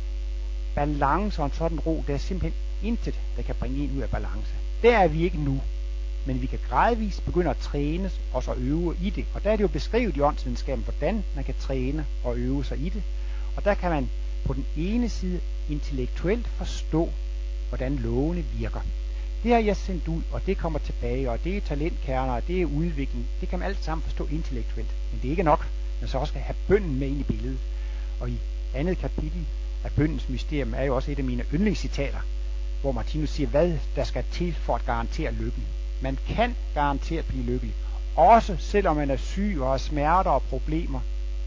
Speaker 1: balance og en sådan ro, der er simpelthen intet, der kan bringe en ud af balance. Der er vi ikke nu, men vi kan gradvist begynde at træne os og øve i det. Og der er det jo beskrevet i åndsvidenskaben, hvordan man kan træne og øve sig i det. Og der kan man på den ene side intellektuelt forstå, hvordan lovene virker. Det har jeg sendt ud, og det kommer tilbage, og det er talentkerner, og det er udvikling. Det kan man alt sammen forstå intellektuelt. Men det er ikke nok. Man så også skal have bønnen med ind i billedet. Og i andet kapitel af bønnens mysterium er jo også et af mine yndlingscitater, hvor Martinus siger, hvad der skal til for at garantere lykken. Man kan garantere at blive lykkelig, også selvom man er syg og har smerter og problemer,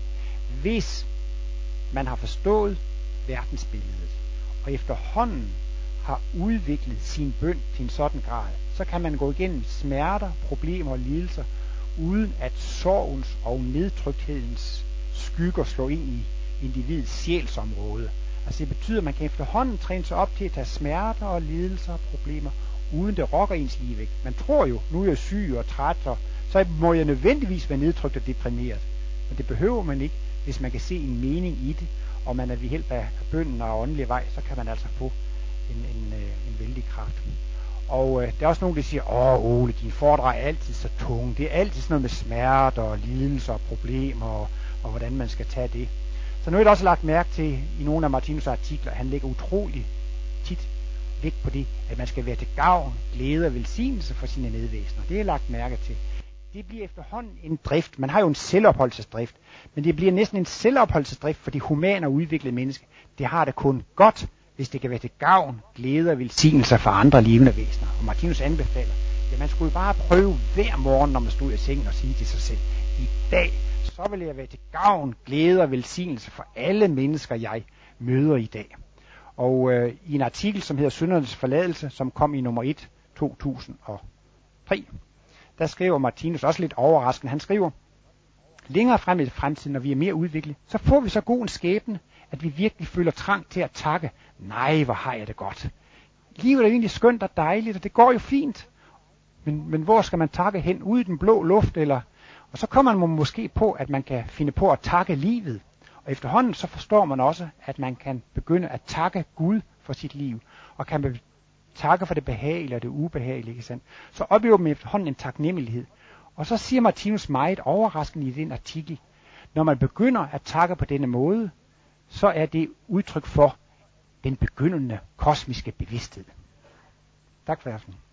Speaker 1: hvis man har forstået verdensbilledet, og efterhånden har udviklet sin bøn til en sådan grad, så kan man gå igennem smerter, problemer og lidelser, uden at sorgens og nedtrykthedens skygger slår ind i individets sjælsområde. Altså det betyder, at man kan efterhånden træne sig op til at tage smerter og lidelser og problemer, uden det rokker ens liv væk. Man tror jo, nu er jeg syg og træt, så må jeg nødvendigvis være nedtrykt og deprimeret. Men det behøver man ikke, hvis man kan se en mening i det, og man er ved hjælp af bønnen og åndelig vej, så kan man altså få en vældig kraft. Og der er også nogen, der siger, Ole, din foredrag er altid så tung. Det er altid sådan noget med smerter og lidelser og problemer, og hvordan man skal tage det. Så nu er det også lagt mærke til i nogle af Martinus' artikler, at han lægger utrolig tit vægt på det, at man skal være til gavn, glæde og velsignelse for sine medvæsener. Det er lagt mærke til. Det bliver efterhånden en drift. Man har jo en selvopholdelsesdrift, men det bliver næsten en selvopholdelsesdrift for de humane og udviklede mennesker. Det har det kun godt, hvis det kan være til gavn, glæde og velsignelse for andre levende væsener. Og Martinus anbefaler, at man skulle bare prøve hver morgen, når man stod i sengen og sige til sig selv, i dag, så vil jeg være til gavn, glæde og velsignelse for alle mennesker, jeg møder i dag. Og i en artikel, som hedder Syndernes forladelse, som kom i nummer 1, 2003, der skriver Martinus også lidt overraskende. Han skriver, længere frem i fremtiden, når vi er mere udviklet, så får vi så god en skæbne, at vi virkelig føler trang til at takke. Nej, hvor har jeg det godt. Livet er egentlig skønt og dejligt, og det går jo fint. Men hvor skal man takke hen? Ude i den blå luft? Eller? Og så kommer man måske på, at man kan finde på at takke livet. Og efterhånden så forstår man også, at man kan begynde at takke Gud for sit liv. Og kan takke for det behagelige og det ubehagelige. Ikke sandt? Så oplever man efterhånden en taknemmelighed. Og så siger Martinus meget overraskende i den artikel, når man begynder at takke på denne måde, så er det udtryk for den begyndende kosmiske bevidsthed. Tak for aften.